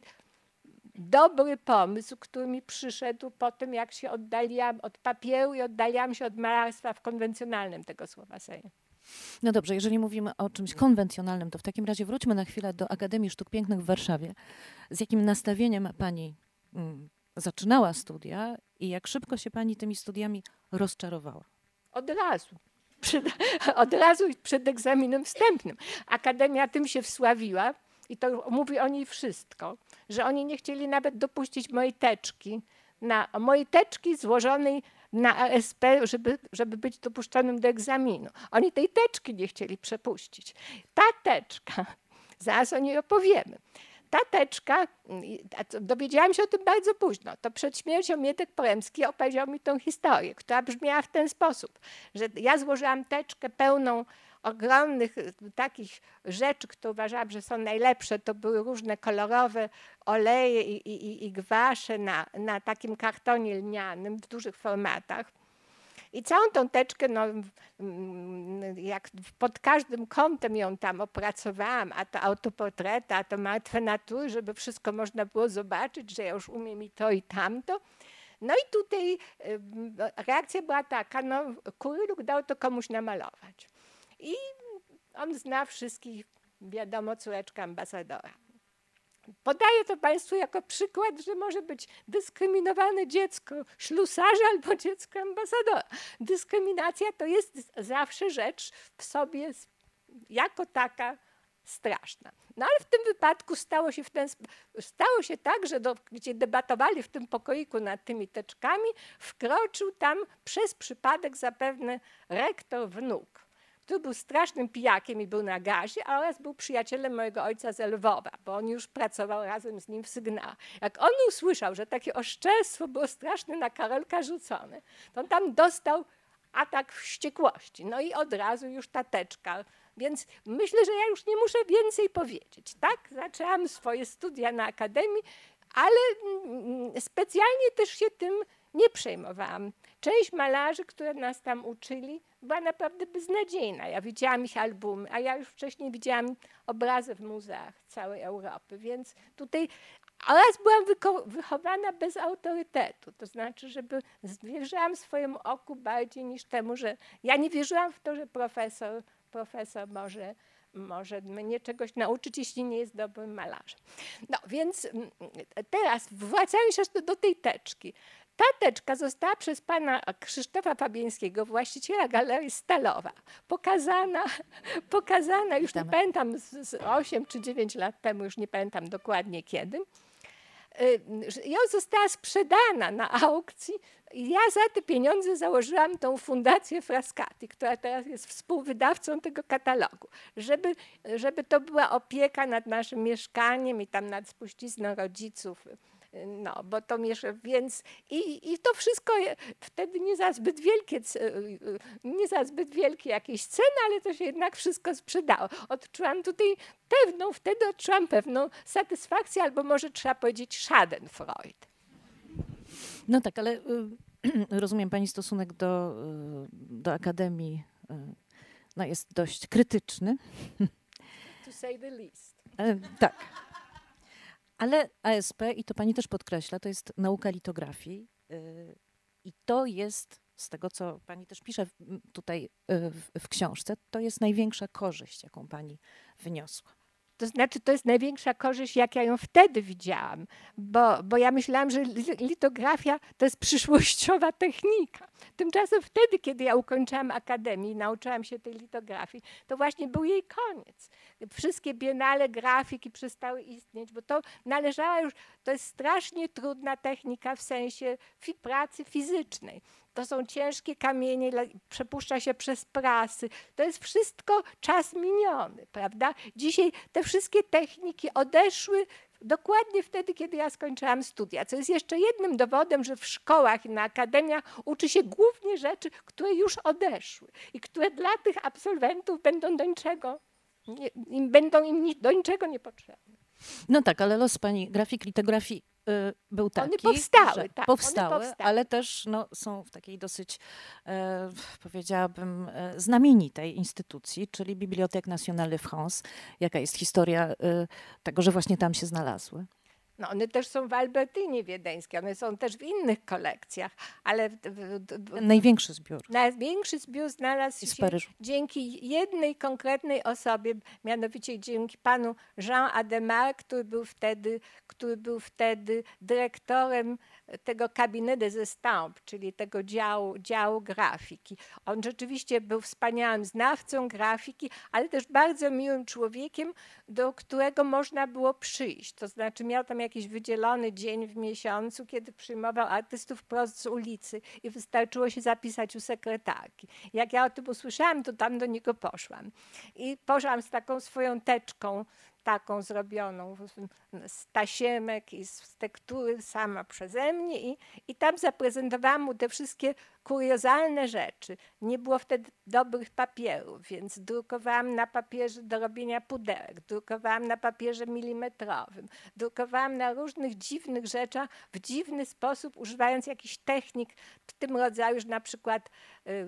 dobry pomysł, który mi przyszedł po tym, jak się oddaliłam od papieru i oddaliłam się od malarstwa w konwencjonalnym tego słowa sensie. No dobrze, jeżeli mówimy o czymś konwencjonalnym, to w takim razie wróćmy na chwilę do Akademii Sztuk Pięknych w Warszawie. Z jakim nastawieniem pani mm, zaczynała studia i jak szybko się pani tymi studiami rozczarowała? Od razu. Przed, od razu przed egzaminem wstępnym. Akademia tym się wsławiła i to mówi o niej wszystko, że oni nie chcieli nawet dopuścić mojej teczki, na, mojej teczki złożonej na A S P, żeby, żeby być dopuszczonym do egzaminu. Oni tej teczki nie chcieli przepuścić. Ta teczka, zaraz o niej opowiemy. Ta teczka, a to dowiedziałam się o tym bardzo późno, to przed śmiercią Mietek Poremski opowiedział mi tą historię, która brzmiała w ten sposób, że ja złożyłam teczkę pełną ogromnych y, takich rzeczy, które uważałam, że są najlepsze. To były różne kolorowe oleje i, i, i gwasze na, na takim kartonie lnianym w dużych formatach. I całą tą teczkę, no, mm, jak pod każdym kątem ją tam opracowałam, a to autoportrety, a to martwe natury, żeby wszystko można było zobaczyć, że ja już umiem i to i tamto. No i tutaj y, reakcja była taka, no Kuryluk dał to komuś namalować. I on zna wszystkich, wiadomo, córeczka ambasadora. Podaję to Państwu jako przykład, że może być dyskryminowane dziecko ślusarza albo dziecko ambasadora. Dyskryminacja to jest zawsze rzecz w sobie jako taka straszna. No ale w tym wypadku stało się, w ten, stało się tak, że do, gdzie debatowali w tym pokoiku nad tymi teczkami, wkroczył tam przez przypadek zapewne rektor wnuk, który był strasznym pijakiem i był na gazie, oraz był przyjacielem mojego ojca z Lwowa, bo on już pracował razem z nim w Sygnale. Jak on usłyszał, że takie oszczerstwo było straszne na Karolka rzucone, to on tam dostał atak wściekłości. No i od razu już ta teczka. Więc myślę, że ja już nie muszę więcej powiedzieć. Tak, zaczęłam swoje studia na akademii, ale specjalnie też się tym nie przejmowałam. Część malarzy, które nas tam uczyli, była naprawdę beznadziejna. Ja widziałam ich albumy, a ja już wcześniej widziałam obrazy w muzeach całej Europy, więc tutaj oraz byłam wychowana bez autorytetu, to znaczy, żeby wierzyłam swojemu oku bardziej niż temu, że ja nie wierzyłam w to, że profesor, profesor może, może mnie czegoś nauczyć, jeśli nie jest dobrym malarzem. No więc teraz wracając jeszcze do tej teczki. Ta teczka została przez pana Krzysztofa Fabińskiego, właściciela Galerii Stalowa, pokazana, pokazana już nie pamiętam, z osiem czy dziewięć lat temu, już nie pamiętam dokładnie kiedy. I ona została sprzedana na aukcji. Ja za te pieniądze założyłam tą fundację Frascati, która teraz jest współwydawcą tego katalogu, żeby, żeby to była opieka nad naszym mieszkaniem i tam nad spuścizną rodziców. No, bo to miesza, więc i, i to wszystko wtedy nie za zbyt wielkie, nie za zbyt wielkie jakieś ceny, ale to się jednak wszystko sprzedało. Odczułam tutaj pewną, wtedy odczułam pewną satysfakcję, albo może trzeba powiedzieć schadenfreude. No tak, ale y, rozumiem pani stosunek do, y, do akademii y, no jest dość krytyczny. To say the least. E, tak. Ale A S P, i to pani też podkreśla, to jest nauka litografii yy, i to jest, z tego co pani też pisze w, tutaj yy, w, w książce, to jest największa korzyść, jaką pani wyniosła. To znaczy, to jest największa korzyść, jak ja ją wtedy widziałam, bo, bo ja myślałam, że litografia to jest przyszłościowa technika. Tymczasem wtedy, kiedy ja ukończyłam akademię i nauczyłam się tej litografii, to właśnie był jej koniec. Wszystkie biennale grafiki przestały istnieć, bo to należała już, to jest strasznie trudna technika w sensie fi, pracy fizycznej. To są ciężkie kamienie, przepuszcza się przez prasy. To jest wszystko czas miniony, prawda? Dzisiaj te wszystkie techniki odeszły dokładnie wtedy, kiedy ja skończyłam studia, co jest jeszcze jednym dowodem, że w szkołach i na akademiach uczy się głównie rzeczy, które już odeszły i które dla tych absolwentów będą do niczego, nie, im, będą im do niczego niepotrzebne. No tak, ale los pani grafik, litografii y, był taki, One powstały, że tak, powstały, one powstały, ale też no, są w takiej dosyć, e, powiedziałabym, e, znamienitej instytucji, czyli Bibliothèque Nationale de France. Jaka jest historia e, tego, że właśnie tam się znalazły? No one też są w Albertynie wiedeńskiej, one są też w innych kolekcjach, ale w, w, w, największy zbiór. Największy zbiór znalazł się Paryżu. Dzięki jednej konkretnej osobie, mianowicie dzięki panu Jean Ademar, który był wtedy, który był wtedy dyrektorem tego Cabinet des Estampes, czyli tego działu, działu grafiki. On rzeczywiście był wspaniałym znawcą grafiki, ale też bardzo miłym człowiekiem, do którego można było przyjść. To znaczy miał tam jakiś wydzielony dzień w miesiącu, kiedy przyjmował artystów wprost z ulicy i wystarczyło się zapisać u sekretarki. Jak ja o tym usłyszałam, to tam do niego poszłam. I poszłam z taką swoją teczką, taką zrobioną z tasiemek i z tektury sama przeze mnie i, i tam zaprezentowałam mu te wszystkie kuriozalne rzeczy. Nie było wtedy dobrych papierów, więc drukowałam na papierze do robienia pudełek, drukowałam na papierze milimetrowym, drukowałam na różnych dziwnych rzeczach w dziwny sposób, używając jakichś technik w tym rodzaju, że na przykład y,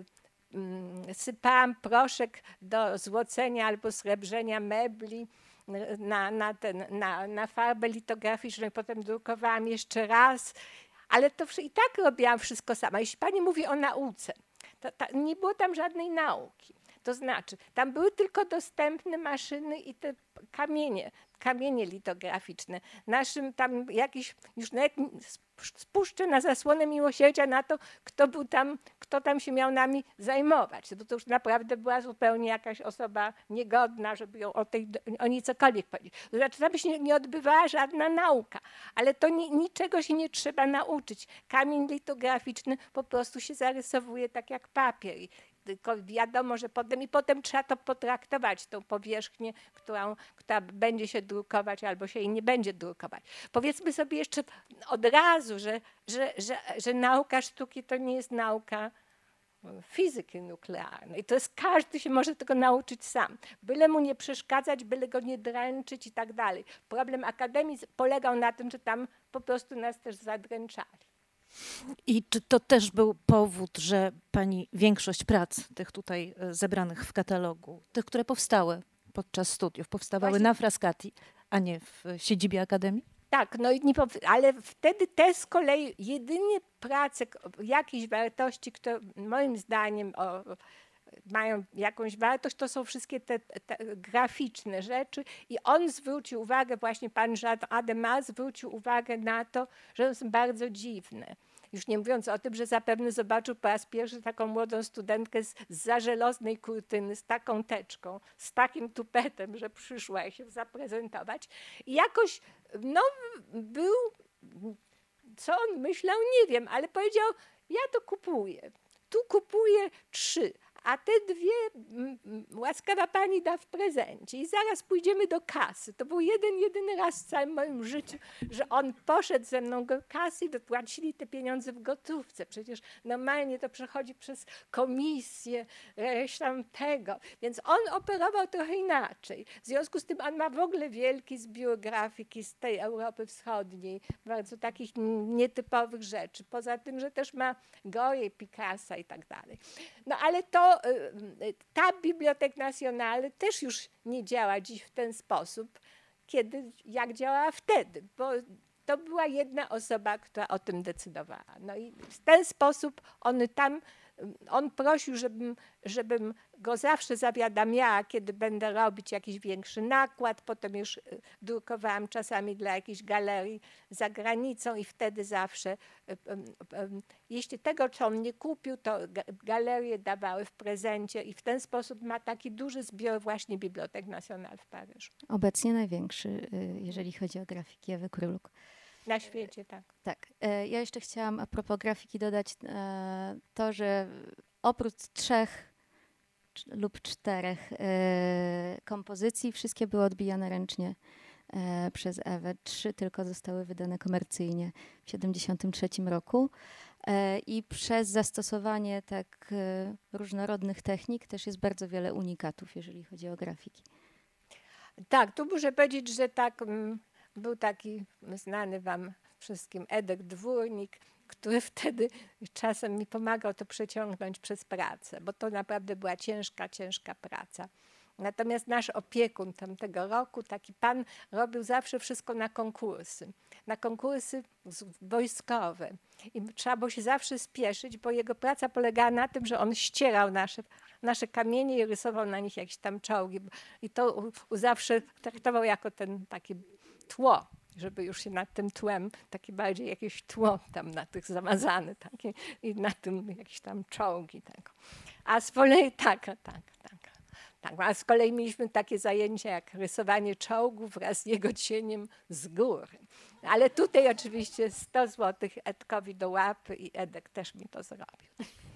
y, sypałam proszek do złocenia albo srebrzenia mebli, Na, na, ten, na, na farbę litograficzną, potem drukowałam jeszcze raz, ale to i tak robiłam wszystko sama. Jeśli pani mówi o nauce, to, to nie było tam żadnej nauki. To znaczy, tam były tylko dostępne maszyny i te kamienie, kamienie litograficzne. Naszym tam jakiś, już nawet spuszczę na zasłonę miłosierdzia na to, kto był tam, kto tam się miał nami zajmować. Bo to już naprawdę była zupełnie jakaś osoba niegodna, żeby ją o, tej, o niej cokolwiek powiedzieć. To znaczy, tam się nie, nie odbywała żadna nauka, ale to ni, niczego się nie trzeba nauczyć. Kamień litograficzny po prostu się zarysowuje tak jak papier. Tylko wiadomo, że potem i potem trzeba to potraktować, tą powierzchnię, którą, która będzie się drukować albo się jej nie będzie drukować. Powiedzmy sobie jeszcze od razu, że, że, że, że nauka sztuki to nie jest nauka fizyki nuklearnej. To jest, każdy się może tego nauczyć sam. Byle mu nie przeszkadzać, byle go nie dręczyć i tak dalej. Problem akademii polegał na tym, że tam po prostu nas też zadręczali. I czy to też był powód, że pani większość prac tych tutaj zebranych w katalogu, tych, które powstały podczas studiów, powstawały Właśnie. na Frascati, a nie w siedzibie Akademii? Tak, no i nie, ale wtedy te z kolei jedynie prace jakiejś wartości, które moim zdaniem o, mają jakąś wartość, to są wszystkie te, te graficzne rzeczy i on zwrócił uwagę, właśnie pan Jean Ademar zwrócił uwagę na to, że są bardzo dziwne. Już nie mówiąc o tym, że zapewne zobaczył po raz pierwszy taką młodą studentkę z, z za żelaznej kurtyny, z taką teczką, z takim tupetem, że przyszła się zaprezentować. I jakoś, no, był, co on myślał, nie wiem, ale powiedział, ja to kupuję. Tu kupuję trzy, a te dwie m, m, łaskawa pani da w prezencie i zaraz pójdziemy do kasy. To był jeden, jedyny raz w całym moim życiu, że on poszedł ze mną do kasy i wypłacili te pieniądze w gotówce. Przecież normalnie to przechodzi przez komisję, resztę tego. Więc on operował trochę inaczej. W związku z tym on ma w ogóle wielki zbiór grafiki z tej Europy Wschodniej, bardzo takich nietypowych rzeczy. Poza tym, że też ma Goye, Picassa i tak dalej. No ale to ta Bibliothèque Nationale też już nie działa dziś w ten sposób, kiedy, jak działała wtedy, bo to była jedna osoba, która o tym decydowała. No i w ten sposób on tam, on prosił, żebym, żebym go zawsze zawiadamiała, kiedy będę robić jakiś większy nakład. Potem już drukowałam czasami dla jakichś galerii za granicą i wtedy zawsze, jeśli tego, co on nie kupił, to galerie dawały w prezencie i w ten sposób ma taki duży zbiór właśnie Bibliothèque Nationale w Paryżu. Obecnie największy, jeżeli chodzi o grafiki Ewy Króluk. Na świecie, tak. Tak. Ja jeszcze chciałam a propos grafiki dodać to, że oprócz trzech lub czterech kompozycji, wszystkie były odbijane ręcznie przez Ewę. Trzy tylko zostały wydane komercyjnie w tysiąc dziewięćset siedemdziesiątym trzecim roku. I przez zastosowanie tak różnorodnych technik też jest bardzo wiele unikatów, jeżeli chodzi o grafiki. Tak, tu muszę powiedzieć, że tak był taki znany wam wszystkim Edek Dwórnik, który wtedy czasem mi pomagał to przeciągnąć przez pracę, bo to naprawdę była ciężka, ciężka praca. Natomiast nasz opiekun tamtego roku, taki pan, robił zawsze wszystko na konkursy, na konkursy wojskowe. I trzeba było się zawsze spieszyć, bo jego praca polegała na tym, że on ścierał nasze, nasze kamienie i rysował na nich jakieś tam czołgi. I to u, u zawsze traktował jako ten taki tło, żeby już się nad tym tłem, takie bardziej jakieś tło tam na tych zamazane takie, i na tym jakieś tam czołgi. Tak. A z kolei tak, tak, tak. Tak, a z kolei mieliśmy takie zajęcia jak rysowanie czołgów wraz z jego cieniem z góry. Ale tutaj oczywiście sto złotych Edkowi do łapy i Edek też mi to zrobił.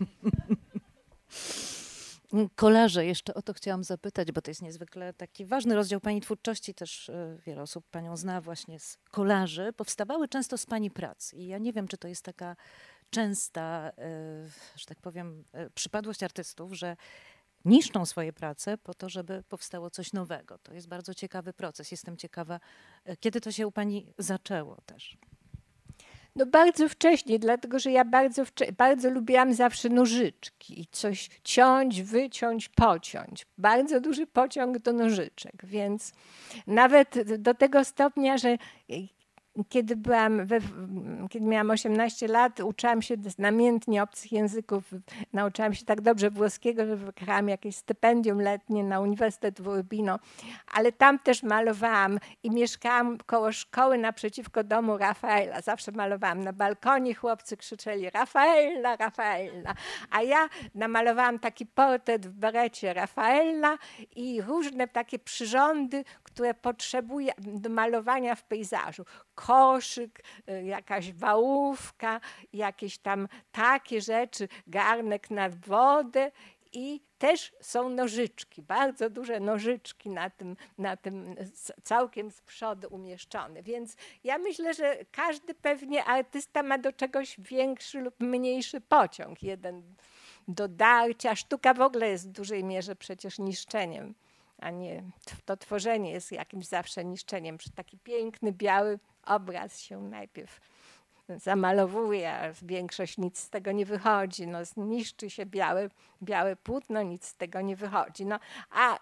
Kolarze, jeszcze o to chciałam zapytać, bo to jest niezwykle taki ważny rozdział pani twórczości, też wiele osób panią zna właśnie z kolarzy. Powstawały często z pani prac i ja nie wiem, czy to jest taka częsta, że tak powiem, przypadłość artystów, że niszczą swoje prace po to, żeby powstało coś nowego. To jest bardzo ciekawy proces. Jestem ciekawa, kiedy to się u pani zaczęło też. No bardzo wcześnie, dlatego że ja bardzo, bardzo lubiłam zawsze nożyczki i coś ciąć, wyciąć, pociąć. Bardzo duży pociąg do nożyczek, więc nawet do tego stopnia, że kiedy byłam, we, kiedy miałam osiemnaście lat, uczyłam się namiętnie obcych języków. Nauczyłam się tak dobrze włoskiego, że wygrałam jakieś stypendium letnie na Uniwersytet w Urbino, ale tam też malowałam i mieszkałam koło szkoły naprzeciwko domu Rafaela. Zawsze malowałam na balkonie, chłopcy krzyczeli Rafaela, Rafaela, a ja namalowałam taki portret w berecie Rafaela i różne takie przyrządy, które potrzebuję do malowania w pejzażu. Koszyk, jakaś wałówka, jakieś tam takie rzeczy, garnek na wodę i też są nożyczki, bardzo duże nożyczki na tym, na tym całkiem z przodu umieszczone. Więc ja myślę, że każdy pewnie artysta ma do czegoś większy lub mniejszy pociąg. Jeden do darcia. Sztuka w ogóle jest w dużej mierze przecież niszczeniem, a nie to tworzenie jest jakimś zawsze niszczeniem. Taki piękny, biały obraz się najpierw zamalowuje, a większość nic z tego nie wychodzi. No, niszczy się białe, białe płótno, nic z tego nie wychodzi. No, a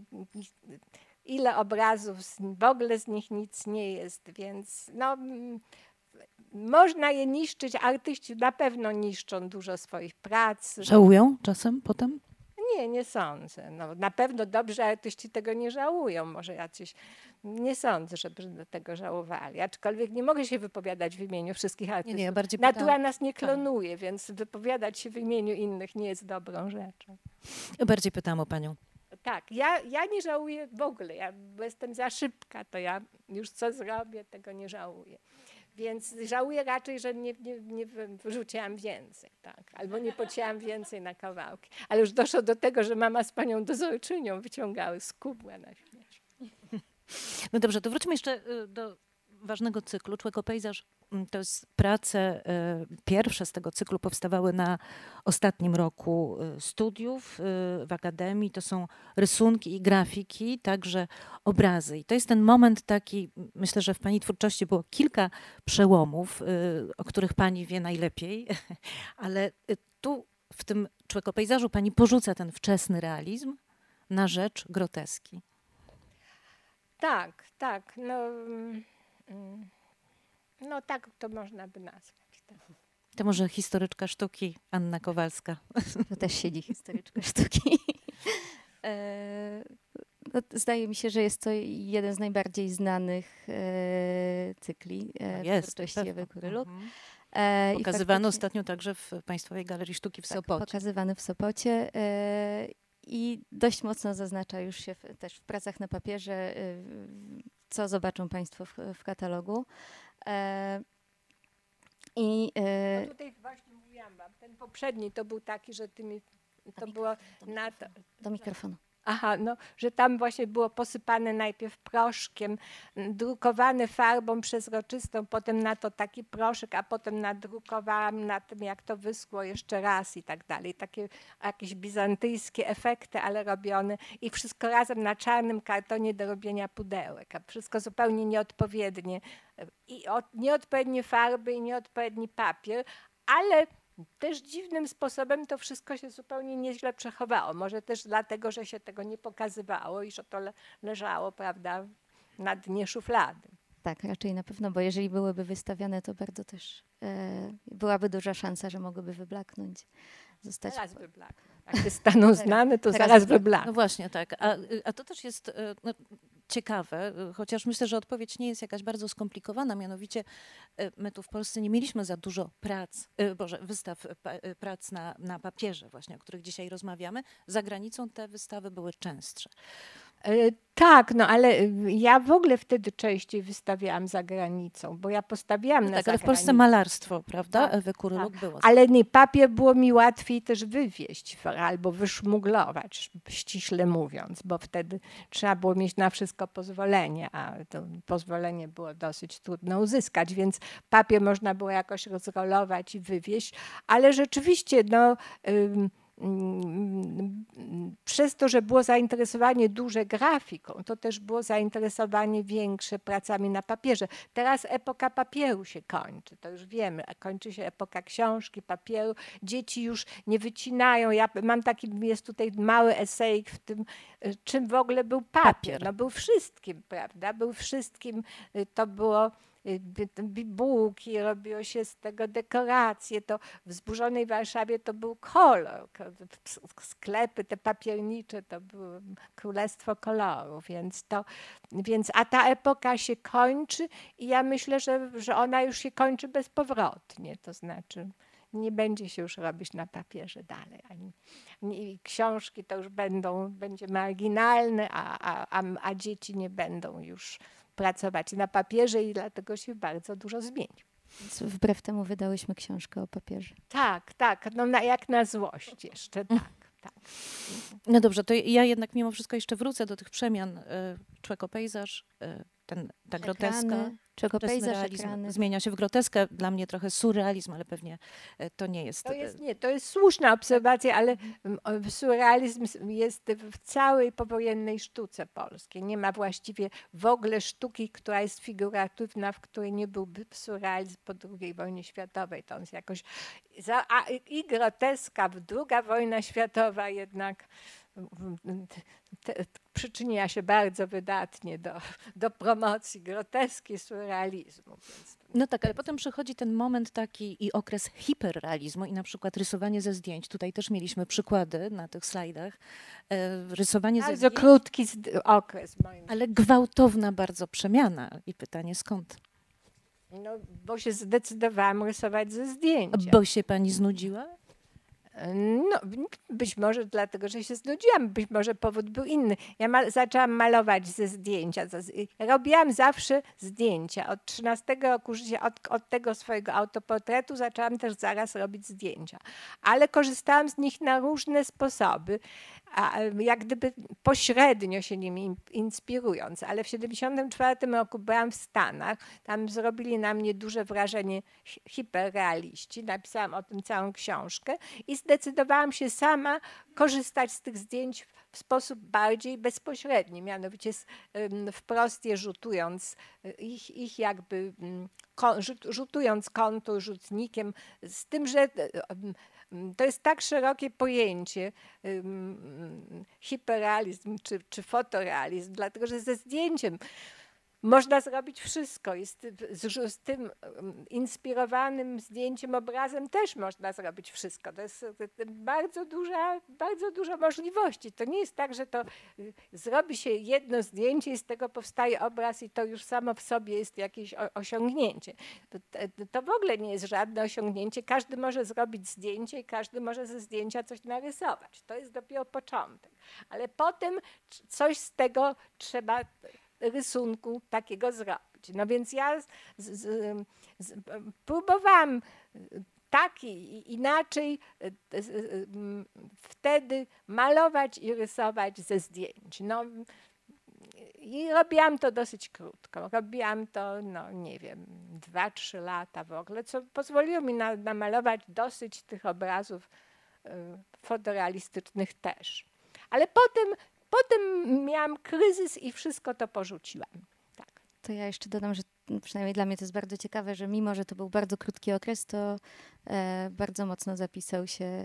ile obrazów, w ogóle z nich nic nie jest, więc no, można je niszczyć. Artyści na pewno niszczą dużo swoich prac. Żałują czasem potem? Nie, nie sądzę. No, na pewno dobrzy artyści tego nie żałują. Może jacyś, nie sądzę, żeby do tego żałowali. Aczkolwiek nie mogę się wypowiadać w imieniu wszystkich artystów. Nie, nie, ja bardziej Natura pytałam- nas nie klonuje, więc wypowiadać się w imieniu innych nie jest dobrą rzeczą. Bardziej pytam o panią. Tak, ja, ja nie żałuję w ogóle. Ja jestem za szybka, to ja już co zrobię, tego nie żałuję. Więc żałuję raczej, że nie, nie, nie wyrzuciłam więcej, tak? Albo nie pocięłam więcej na kawałki. Ale już doszło do tego, że mama z panią dozorczynią wyciągały z kubła na śmiech. No dobrze, to wróćmy jeszcze y, do ważnego cyklu. Człowiekopejzaż mm, to jest prace y, pierwsze z tego cyklu powstawały na ostatnim roku y, studiów y, w akademii. To są rysunki i grafiki, także obrazy. I to jest ten moment taki, myślę, że w pani twórczości było kilka przełomów, y, o których pani wie najlepiej, ale y, tu w tym człowiekopejzażu pani porzuca ten wczesny realizm na rzecz groteski. Tak, tak. No, mm, mm, no tak to można by nazwać. Tak. To może historyczka sztuki Anna Kowalska. To też siedzi historyczka sztuki. E, no, zdaje mi się, że jest to jeden z najbardziej znanych e, cykli e, Jest, twórczości pewno. Ewy Kuryluk. Mhm. E, i Pokazywano faktycznie- ostatnio także w Państwowej Galerii Sztuki w tak, Sopocie. pokazywany w Sopocie e, i dość mocno zaznacza już się w, też w pracach na papierze, e, co zobaczą Państwo w, w katalogu. E, I e, No tutaj właśnie mówiłam wam, ten poprzedni to był taki, że tymi, to Do było mikrofonu, do na to, do mikrofonu. aha, no, że tam właśnie było posypane najpierw proszkiem, m, drukowane farbą przezroczystą, potem na to taki proszek, a potem nadrukowałam na tym, jak to wyschło jeszcze raz i tak dalej. Takie jakieś bizantyjskie efekty, ale robione i wszystko razem na czarnym kartonie do robienia pudełek, a wszystko zupełnie nieodpowiednie. I od, nieodpowiednie farby i nieodpowiedni papier, ale też dziwnym sposobem to wszystko się zupełnie nieźle przechowało. Może też dlatego, że się tego nie pokazywało i że to le leżało, prawda, na dnie szuflady. Tak, raczej na pewno, bo jeżeli byłyby wystawiane, to bardzo też e, byłaby duża szansa, że mogłyby wyblaknąć. Zostać Zaraz wyblakną. Jak się staną znane, to teraz zaraz No wyblakną. właśnie, tak. A, a to też jest e, no, ciekawe, e, chociaż myślę, że odpowiedź nie jest jakaś bardzo skomplikowana, mianowicie e, my tu w Polsce nie mieliśmy za dużo prac, e, Boże, wystaw e, pa- e, prac na, na papierze właśnie, o których dzisiaj rozmawiamy. Za granicą te wystawy były częstsze. E, Tak, no ale y, ja w ogóle wtedy częściej wystawiałam za granicą, bo ja postawiłam No na tak, ale w Polsce zagranicy. malarstwo, prawda? Tak, Ewy Kuryluk było. Ale nie, papier było mi łatwiej też wywieźć w- albo wyszmuglować, ściśle mówiąc, bo wtedy trzeba było mieć na wszystko pozwolenie, a to pozwolenie było dosyć trudno uzyskać, więc papier można było jakoś rozrolować i wywieźć, ale rzeczywiście no, ym, mm, przez to, że było zainteresowanie duże grafiką, to też było zainteresowanie większe pracami na papierze. Teraz epoka papieru się kończy, to już wiemy, a kończy się epoka książki, papieru. Dzieci już nie wycinają. Ja mam taki, jest tutaj mały esejik w tym, y, czym w ogóle był papier. Papier. No był wszystkim, prawda? Był wszystkim, y, to było y, by- bibułki, robiło się z tego dekoracje. To w zburzonej Warszawie to był kolor. Ko- s- Sklepy te papiernicze to było królestwo koloru, więc to, więc, a ta epoka się kończy i ja myślę, że, że ona już się kończy bezpowrotnie, to znaczy nie będzie się już robić na papierze dalej. Ani, ani książki to już będą, będzie marginalne, a, a, a, a dzieci nie będą już pracować na papierze i dlatego się bardzo dużo zmieni. Więc wbrew temu wydałyśmy książkę o papierze. Tak, tak, no na, jak na złość jeszcze, tak, tak. No dobrze, to ja jednak mimo wszystko jeszcze wrócę do tych przemian. y, Człekopejzaż, y, ten, ta groteska. Ekrany, czego wczesny pejzaż, realizm ekrany. zmienia się w groteskę. Dla mnie trochę surrealizm, ale pewnie y, to nie jest. To y, jest, nie, to jest słuszna obserwacja, ale mm, o, surrealizm s- jest w całej powojennej sztuce polskiej. Nie ma właściwie w ogóle sztuki, która jest figuratywna, w której nie byłby surrealizm po drugiej wojnie światowej. To on jest jakoś za, a, i groteska, w druga wojna światowa jednak mm, te, te, przyczyniła się bardzo wydatnie do, do promocji groteski, surrealizmu. Więc No tak, ale potem przychodzi ten moment taki i okres hiperrealizmu i na przykład rysowanie ze zdjęć. Tutaj też mieliśmy przykłady na tych slajdach. E, rysowanie ze bardzo zdjęć, krótki zd- okres moim ale gwałtowna bardzo przemiana. I pytanie skąd? No, bo się zdecydowałam rysować ze zdjęcia. Bo się pani znudziła? No, być może dlatego, że się znudziłam, być może powód był inny. Ja ma zaczęłam malować ze zdjęcia. Robiłam zawsze zdjęcia. Od trzynastego roku życia, od, od tego swojego autoportretu zaczęłam też zaraz robić zdjęcia. Ale korzystałam z nich na różne sposoby, a jak gdyby pośrednio się nimi in- inspirując. Ale w siedemdziesiątym czwartym roku byłam w Stanach. Tam zrobili na mnie duże wrażenie hi- hiperrealiści. Napisałam o tym całą książkę i zdecydowałam się sama korzystać z tych zdjęć w sposób bardziej bezpośredni, mianowicie z, ym, wprost je rzutując, y, ich, ich jakby ym, ko, rzut, rzutując kontur, rzutnikiem, z tym, że y, ym, ym, to jest tak szerokie pojęcie ym, hiperrealizm czy, czy fotorealizm, dlatego że ze zdjęciem można zrobić wszystko i z, ty- z, z tym um, inspirowanym zdjęciem, obrazem też można zrobić wszystko. To jest to, to bardzo, duża, bardzo dużo możliwości. To nie jest tak, że to y, zrobi się jedno zdjęcie i z tego powstaje obraz i to już samo w sobie jest jakieś o, osiągnięcie. To, to, to w ogóle nie jest żadne osiągnięcie. Każdy może zrobić zdjęcie i każdy może ze zdjęcia coś narysować. To jest dopiero początek. Ale potem c- coś z tego trzeba rysunku takiego zrobić. No więc ja z, z, z, próbowałam tak i i inaczej e, z- e, m, wtedy malować i rysować ze zdjęć. No, i robiłam to dosyć krótko. Robiłam to, no nie wiem, dwa, trzy lata w ogóle, co pozwoliło mi na, namalować dosyć tych obrazów e, fotorealistycznych też. Ale potem, potem miałam kryzys i wszystko to porzuciłam. Tak. To ja jeszcze dodam, że przynajmniej dla mnie to jest bardzo ciekawe, że mimo, że to był bardzo krótki okres, to e, bardzo mocno zapisał się e,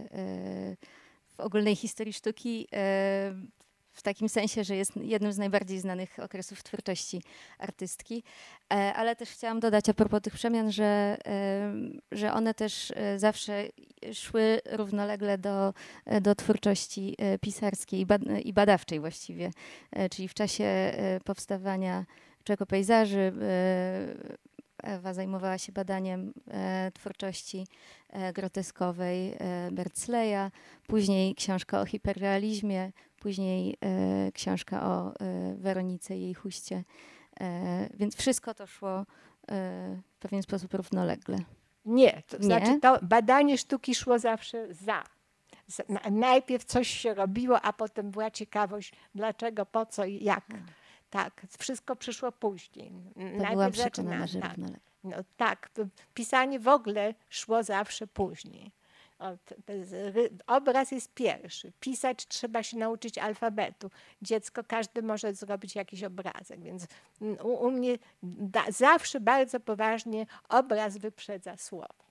w ogólnej historii sztuki. E, w takim sensie, że jest jednym z najbardziej znanych okresów twórczości artystki. E, ale też chciałam dodać a propos tych przemian, że, e, że one też e, zawsze szły równolegle do, e, do twórczości e, pisarskiej i, bad, i badawczej właściwie. E, czyli w czasie e, powstawania Człekopejzaży e, Ewa zajmowała się badaniem e, twórczości e, groteskowej e, Berdsleya, później książka o hiperrealizmie, później e, książka o e, Weronice i jej huście. E, więc wszystko to szło e, w pewien sposób równolegle. Nie, to Nie? znaczy to badanie sztuki szło zawsze za. Z- na- Najpierw coś się robiło, a potem była ciekawość, dlaczego, po co i jak. Tak, wszystko przyszło później. To byłam przekonana, że tak. równolegle. No tak, p- pisanie w ogóle szło zawsze później. O, t- t- z- ry- Obraz jest pierwszy. Pisać trzeba się nauczyć alfabetu. Dziecko, każdy może zrobić jakiś obrazek, więc mm, u, u mnie da, zawsze bardzo poważnie obraz wyprzedza słowo.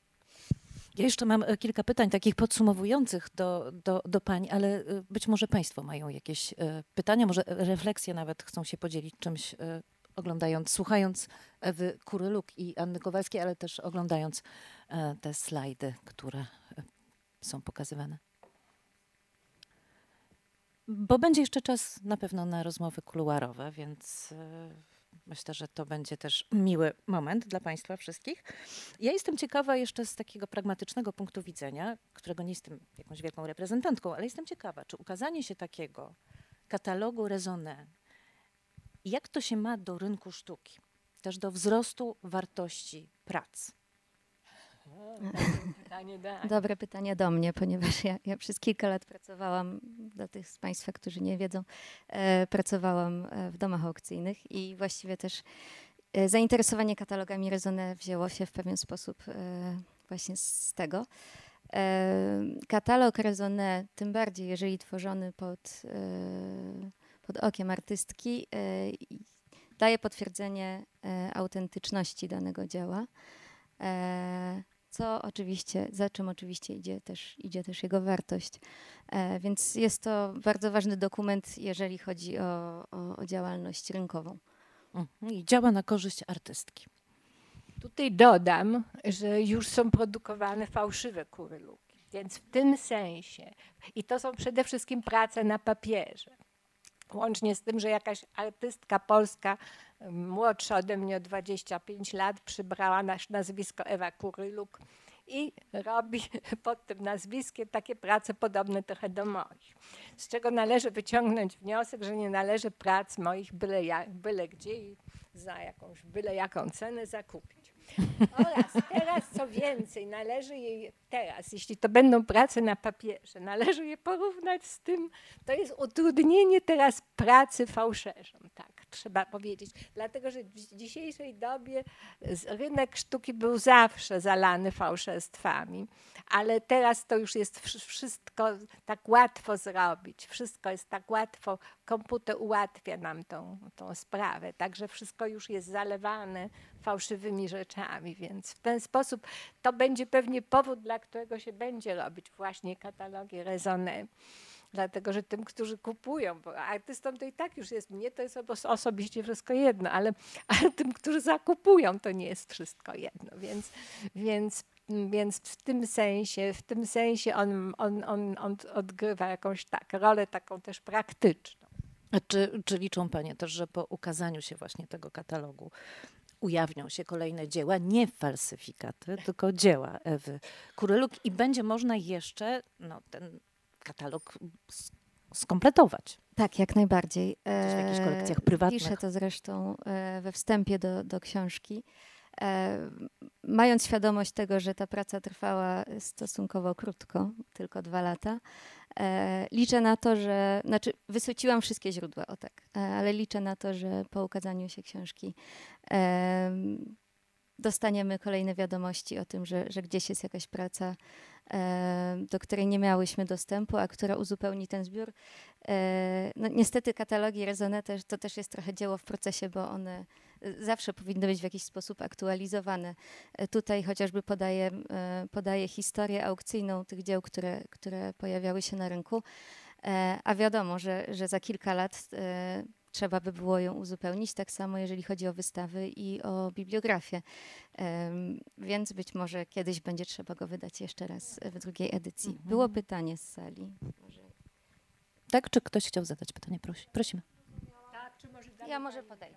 Ja jeszcze mam e, kilka pytań takich podsumowujących do, do, do pań, ale e, być może państwo mają jakieś e, pytania, może refleksje nawet chcą się podzielić czymś e, oglądając, słuchając Ewy Kuryluk i Anny Kowalskiej, ale też oglądając e, te slajdy, które e, są pokazywane. Bo będzie jeszcze czas na pewno na rozmowy kuluarowe, więc e, myślę, że to będzie też miły moment dla Państwa wszystkich. Ja jestem ciekawa jeszcze z takiego pragmatycznego punktu widzenia, którego nie jestem jakąś wielką reprezentantką, ale jestem ciekawa, czy ukazanie się takiego katalogu Raisonnet, jak to się ma do rynku sztuki, też do wzrostu wartości prac? Pytanie do Ani. Dobre pytanie do mnie, ponieważ ja, ja przez kilka lat pracowałam, dla tych z Państwa, którzy nie wiedzą, e, pracowałam e, w domach aukcyjnych i właściwie też e, zainteresowanie katalogami Raisonnet wzięło się w pewien sposób e, właśnie z tego. E, katalog Raisonnet, tym bardziej jeżeli tworzony pod, e, pod okiem artystki, e, daje potwierdzenie e, autentyczności danego dzieła. E, co oczywiście, za czym oczywiście idzie też, idzie też jego wartość. E, więc jest to bardzo ważny dokument, jeżeli chodzi o, o, o działalność rynkową. Mhm. I działa na korzyść artystki. Tutaj dodam, że już są produkowane fałszywe kuryluki, więc w tym sensie, i to są przede wszystkim prace na papierze, łącznie z tym, że jakaś artystka polska, młodsza ode mnie o dwadzieścia pięć lat, przybrała nasz nazwisko Ewa Kuryluk i robi pod tym nazwiskiem takie prace podobne trochę do moich. Z czego należy wyciągnąć wniosek, że nie należy prac moich byle, jak, byle gdzie i za jakąś byle jaką cenę zakupić. Oraz teraz co więcej, należy jej teraz, jeśli to będą prace na papierze, należy je porównać z tym, to jest utrudnienie teraz pracy fałszerzom, tak trzeba powiedzieć. Dlatego, że w dzisiejszej dobie rynek sztuki był zawsze zalany fałszerstwami, ale teraz to już jest wszystko tak łatwo zrobić, wszystko jest tak łatwo, komputer ułatwia nam tą, tą sprawę, także wszystko już jest zalewane fałszywymi rzeczami, więc w ten sposób to będzie pewnie powód, dla którego się będzie robić właśnie katalogi Raisonnet. Dlatego, że tym, którzy kupują, bo artystom to i tak już jest, mnie to jest osobiście wszystko jedno, ale, ale tym, którzy zakupują, to nie jest wszystko jedno, więc, więc, więc w tym sensie, w tym sensie on, on, on, on odgrywa jakąś tak rolę taką też praktyczną. A czy, czy liczą Panie też, że po ukazaniu się właśnie tego katalogu ujawnią się kolejne dzieła, nie falsyfikaty, tylko dzieła Ewy Kuryluk i będzie można jeszcze no, ten katalog skompletować? Tak, jak najbardziej. Gdzieś w jakichś kolekcjach prywatnych. Piszę to zresztą we wstępie do, do książki. Mając świadomość tego, że ta praca trwała stosunkowo krótko, tylko dwa lata, liczę na to, że, znaczy wysyciłam wszystkie źródła, o tak, ale liczę na to, że po ukazaniu się książki dostaniemy kolejne wiadomości o tym, że, że gdzieś jest jakaś praca, e, do której nie miałyśmy dostępu, a która uzupełni ten zbiór. E, no, niestety katalogi Raisonnet też, to też jest trochę dzieło w procesie, bo one zawsze powinny być w jakiś sposób aktualizowane. E, tutaj chociażby podaję, e, podaję historię aukcyjną tych dzieł, które, które pojawiały się na rynku, e, a wiadomo, że, że za kilka lat e, trzeba by było ją uzupełnić, tak samo jeżeli chodzi o wystawy i o bibliografię. Um, więc być może kiedyś będzie trzeba go wydać jeszcze raz w drugiej edycji. Mhm. Było pytanie z sali. Może... Tak, czy ktoś chciał zadać pytanie? Prosi, prosimy. Tak, czy może Ja może podejdę.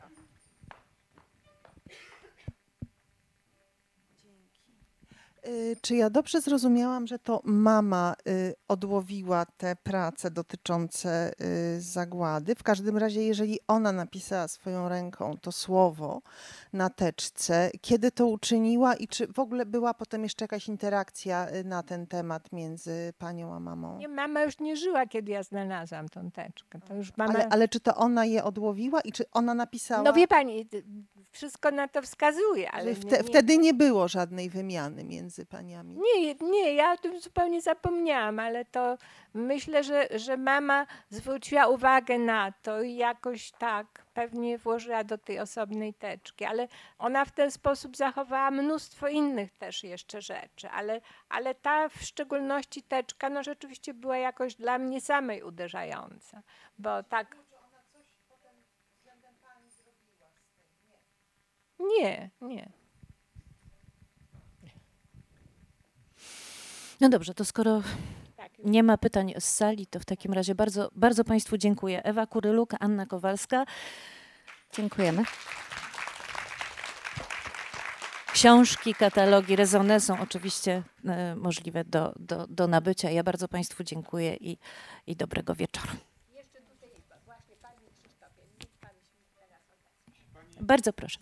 Czy ja dobrze zrozumiałam, że to mama y, odłowiła te prace dotyczące y, zagłady? W każdym razie, jeżeli ona napisała swoją ręką to słowo na teczce, kiedy to uczyniła i czy w ogóle była potem jeszcze jakaś interakcja y, na ten temat między panią a mamą? Nie, mama już nie żyła, kiedy ja znalazłam tą teczkę. To już mama... Ale, ale czy to ona je odłowiła i czy ona napisała? No wie pani, wszystko na to wskazuje, ale że nie, wte, nie, wtedy nie było żadnej wymiany między paniami. Nie, nie, ja o tym zupełnie zapomniałam, ale to myślę, że, że mama zwróciła uwagę na to i jakoś tak pewnie włożyła do tej osobnej teczki, ale ona w ten sposób zachowała mnóstwo innych też jeszcze rzeczy, ale, ale ta w szczególności teczka no rzeczywiście była jakoś dla mnie samej uderzająca, bo tak... Nie, nie. No dobrze, to skoro Tak, nie ma pytań z sali, to w takim razie bardzo, bardzo Państwu dziękuję. Ewa Kuryluk, Anna Kowalska. Dziękujemy. Książki, katalogi Raisonnet są oczywiście e, możliwe do, do, do nabycia. Ja bardzo Państwu dziękuję i, i dobrego wieczoru. Bardzo proszę.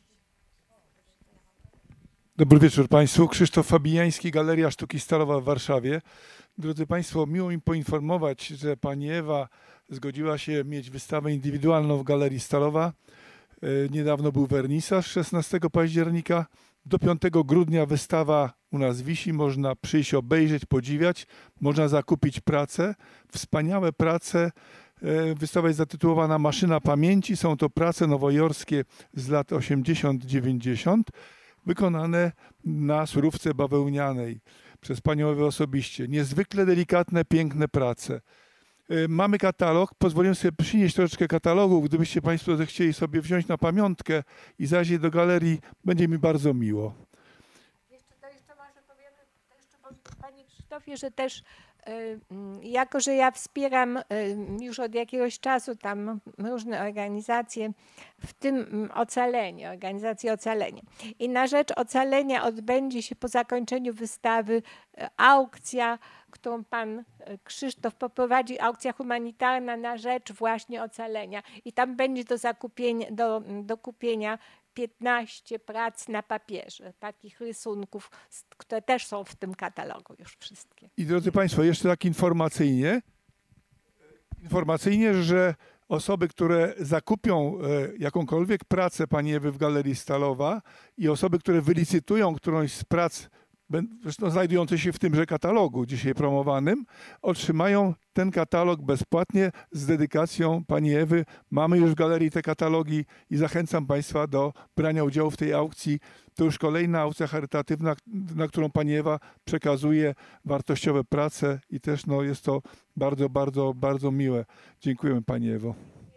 Dobry wieczór Państwu. Krzysztof Fabijański, Galeria Sztuki Stalowa w Warszawie. Drodzy Państwo, miło mi poinformować, że Pani Ewa zgodziła się mieć wystawę indywidualną w Galerii Stalowa. E, Niedawno był wernisaż szesnastego października. Do piątego grudnia wystawa u nas wisi. Można przyjść, obejrzeć, podziwiać. Można zakupić pracę. Wspaniałe prace. E, Wystawa jest zatytułowana Maszyna Pamięci. Są to prace nowojorskie z lat osiemdziesiąt dziewięćdziesiąt. Wykonane na surówce bawełnianej przez panią Ewę osobiście. Niezwykle delikatne, piękne prace. Y, Mamy katalog, pozwolę sobie przynieść troszeczkę katalogów, gdybyście Państwo zechcieli sobie wziąć na pamiątkę i zajrzeć do galerii, będzie mi bardzo miło. Jeszcze, to jeszcze może powiemy, to jeszcze powiem Panie Krzysztofie, że też y, mm, jako, że ja wspieram y, już od jakiegoś czasu tam różne organizacje, w tym mm, Ocalenie, organizację Ocalenie. I na rzecz Ocalenia odbędzie się po zakończeniu wystawy y, aukcja, którą pan y, Krzysztof poprowadzi, aukcja humanitarna na rzecz właśnie Ocalenia. I tam będzie do zakupienia, do, do kupienia piętnaście prac na papierze, takich rysunków, s- które też są w tym katalogu już wszystkie. I drodzy Państwo, jeszcze tak informacyjnie, informacyjnie, że osoby, które zakupią e, jakąkolwiek pracę pani Ewy w Galerii Stalowa i osoby, które wylicytują którąś z prac, bę- zresztą znajdujących się w tymże katalogu dzisiaj promowanym, otrzymają ten katalog bezpłatnie z dedykacją pani Ewy. Mamy już w galerii te katalogi i zachęcam Państwa do brania udziału w tej aukcji. To już kolejna aukcja charytatywna, na którą pani Ewa przekazuje wartościowe prace i też no, jest to bardzo, bardzo, bardzo miłe. Dziękujemy pani Ewo.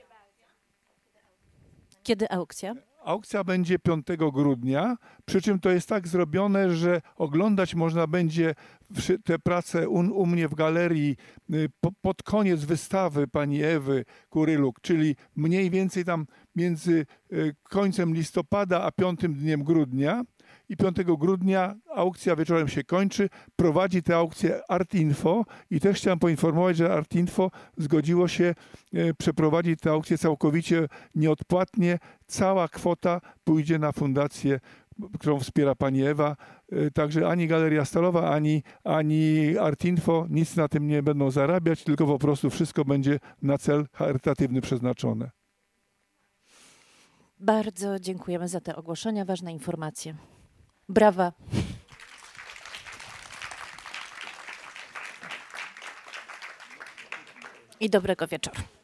Kiedy aukcja? Aukcja będzie piątego grudnia, przy czym to jest tak zrobione, że oglądać można będzie wszy- te prace u, u mnie w galerii y, po, pod koniec wystawy pani Ewy Kuryluk, czyli mniej więcej tam między y, końcem listopada a piątym dniem grudnia. I piątego grudnia aukcja wieczorem się kończy. Prowadzi tę aukcję Artinfo i też chciałem poinformować, że Artinfo zgodziło się e, przeprowadzić tę aukcję całkowicie nieodpłatnie. Cała kwota pójdzie na fundację, którą wspiera pani Ewa. E, Także ani Galeria Stalowa, ani, ani Artinfo nic na tym nie będą zarabiać, tylko po prostu wszystko będzie na cel charytatywny przeznaczone. Bardzo dziękujemy za te ogłoszenia, ważne informacje. Brawa. I dobrego wieczoru.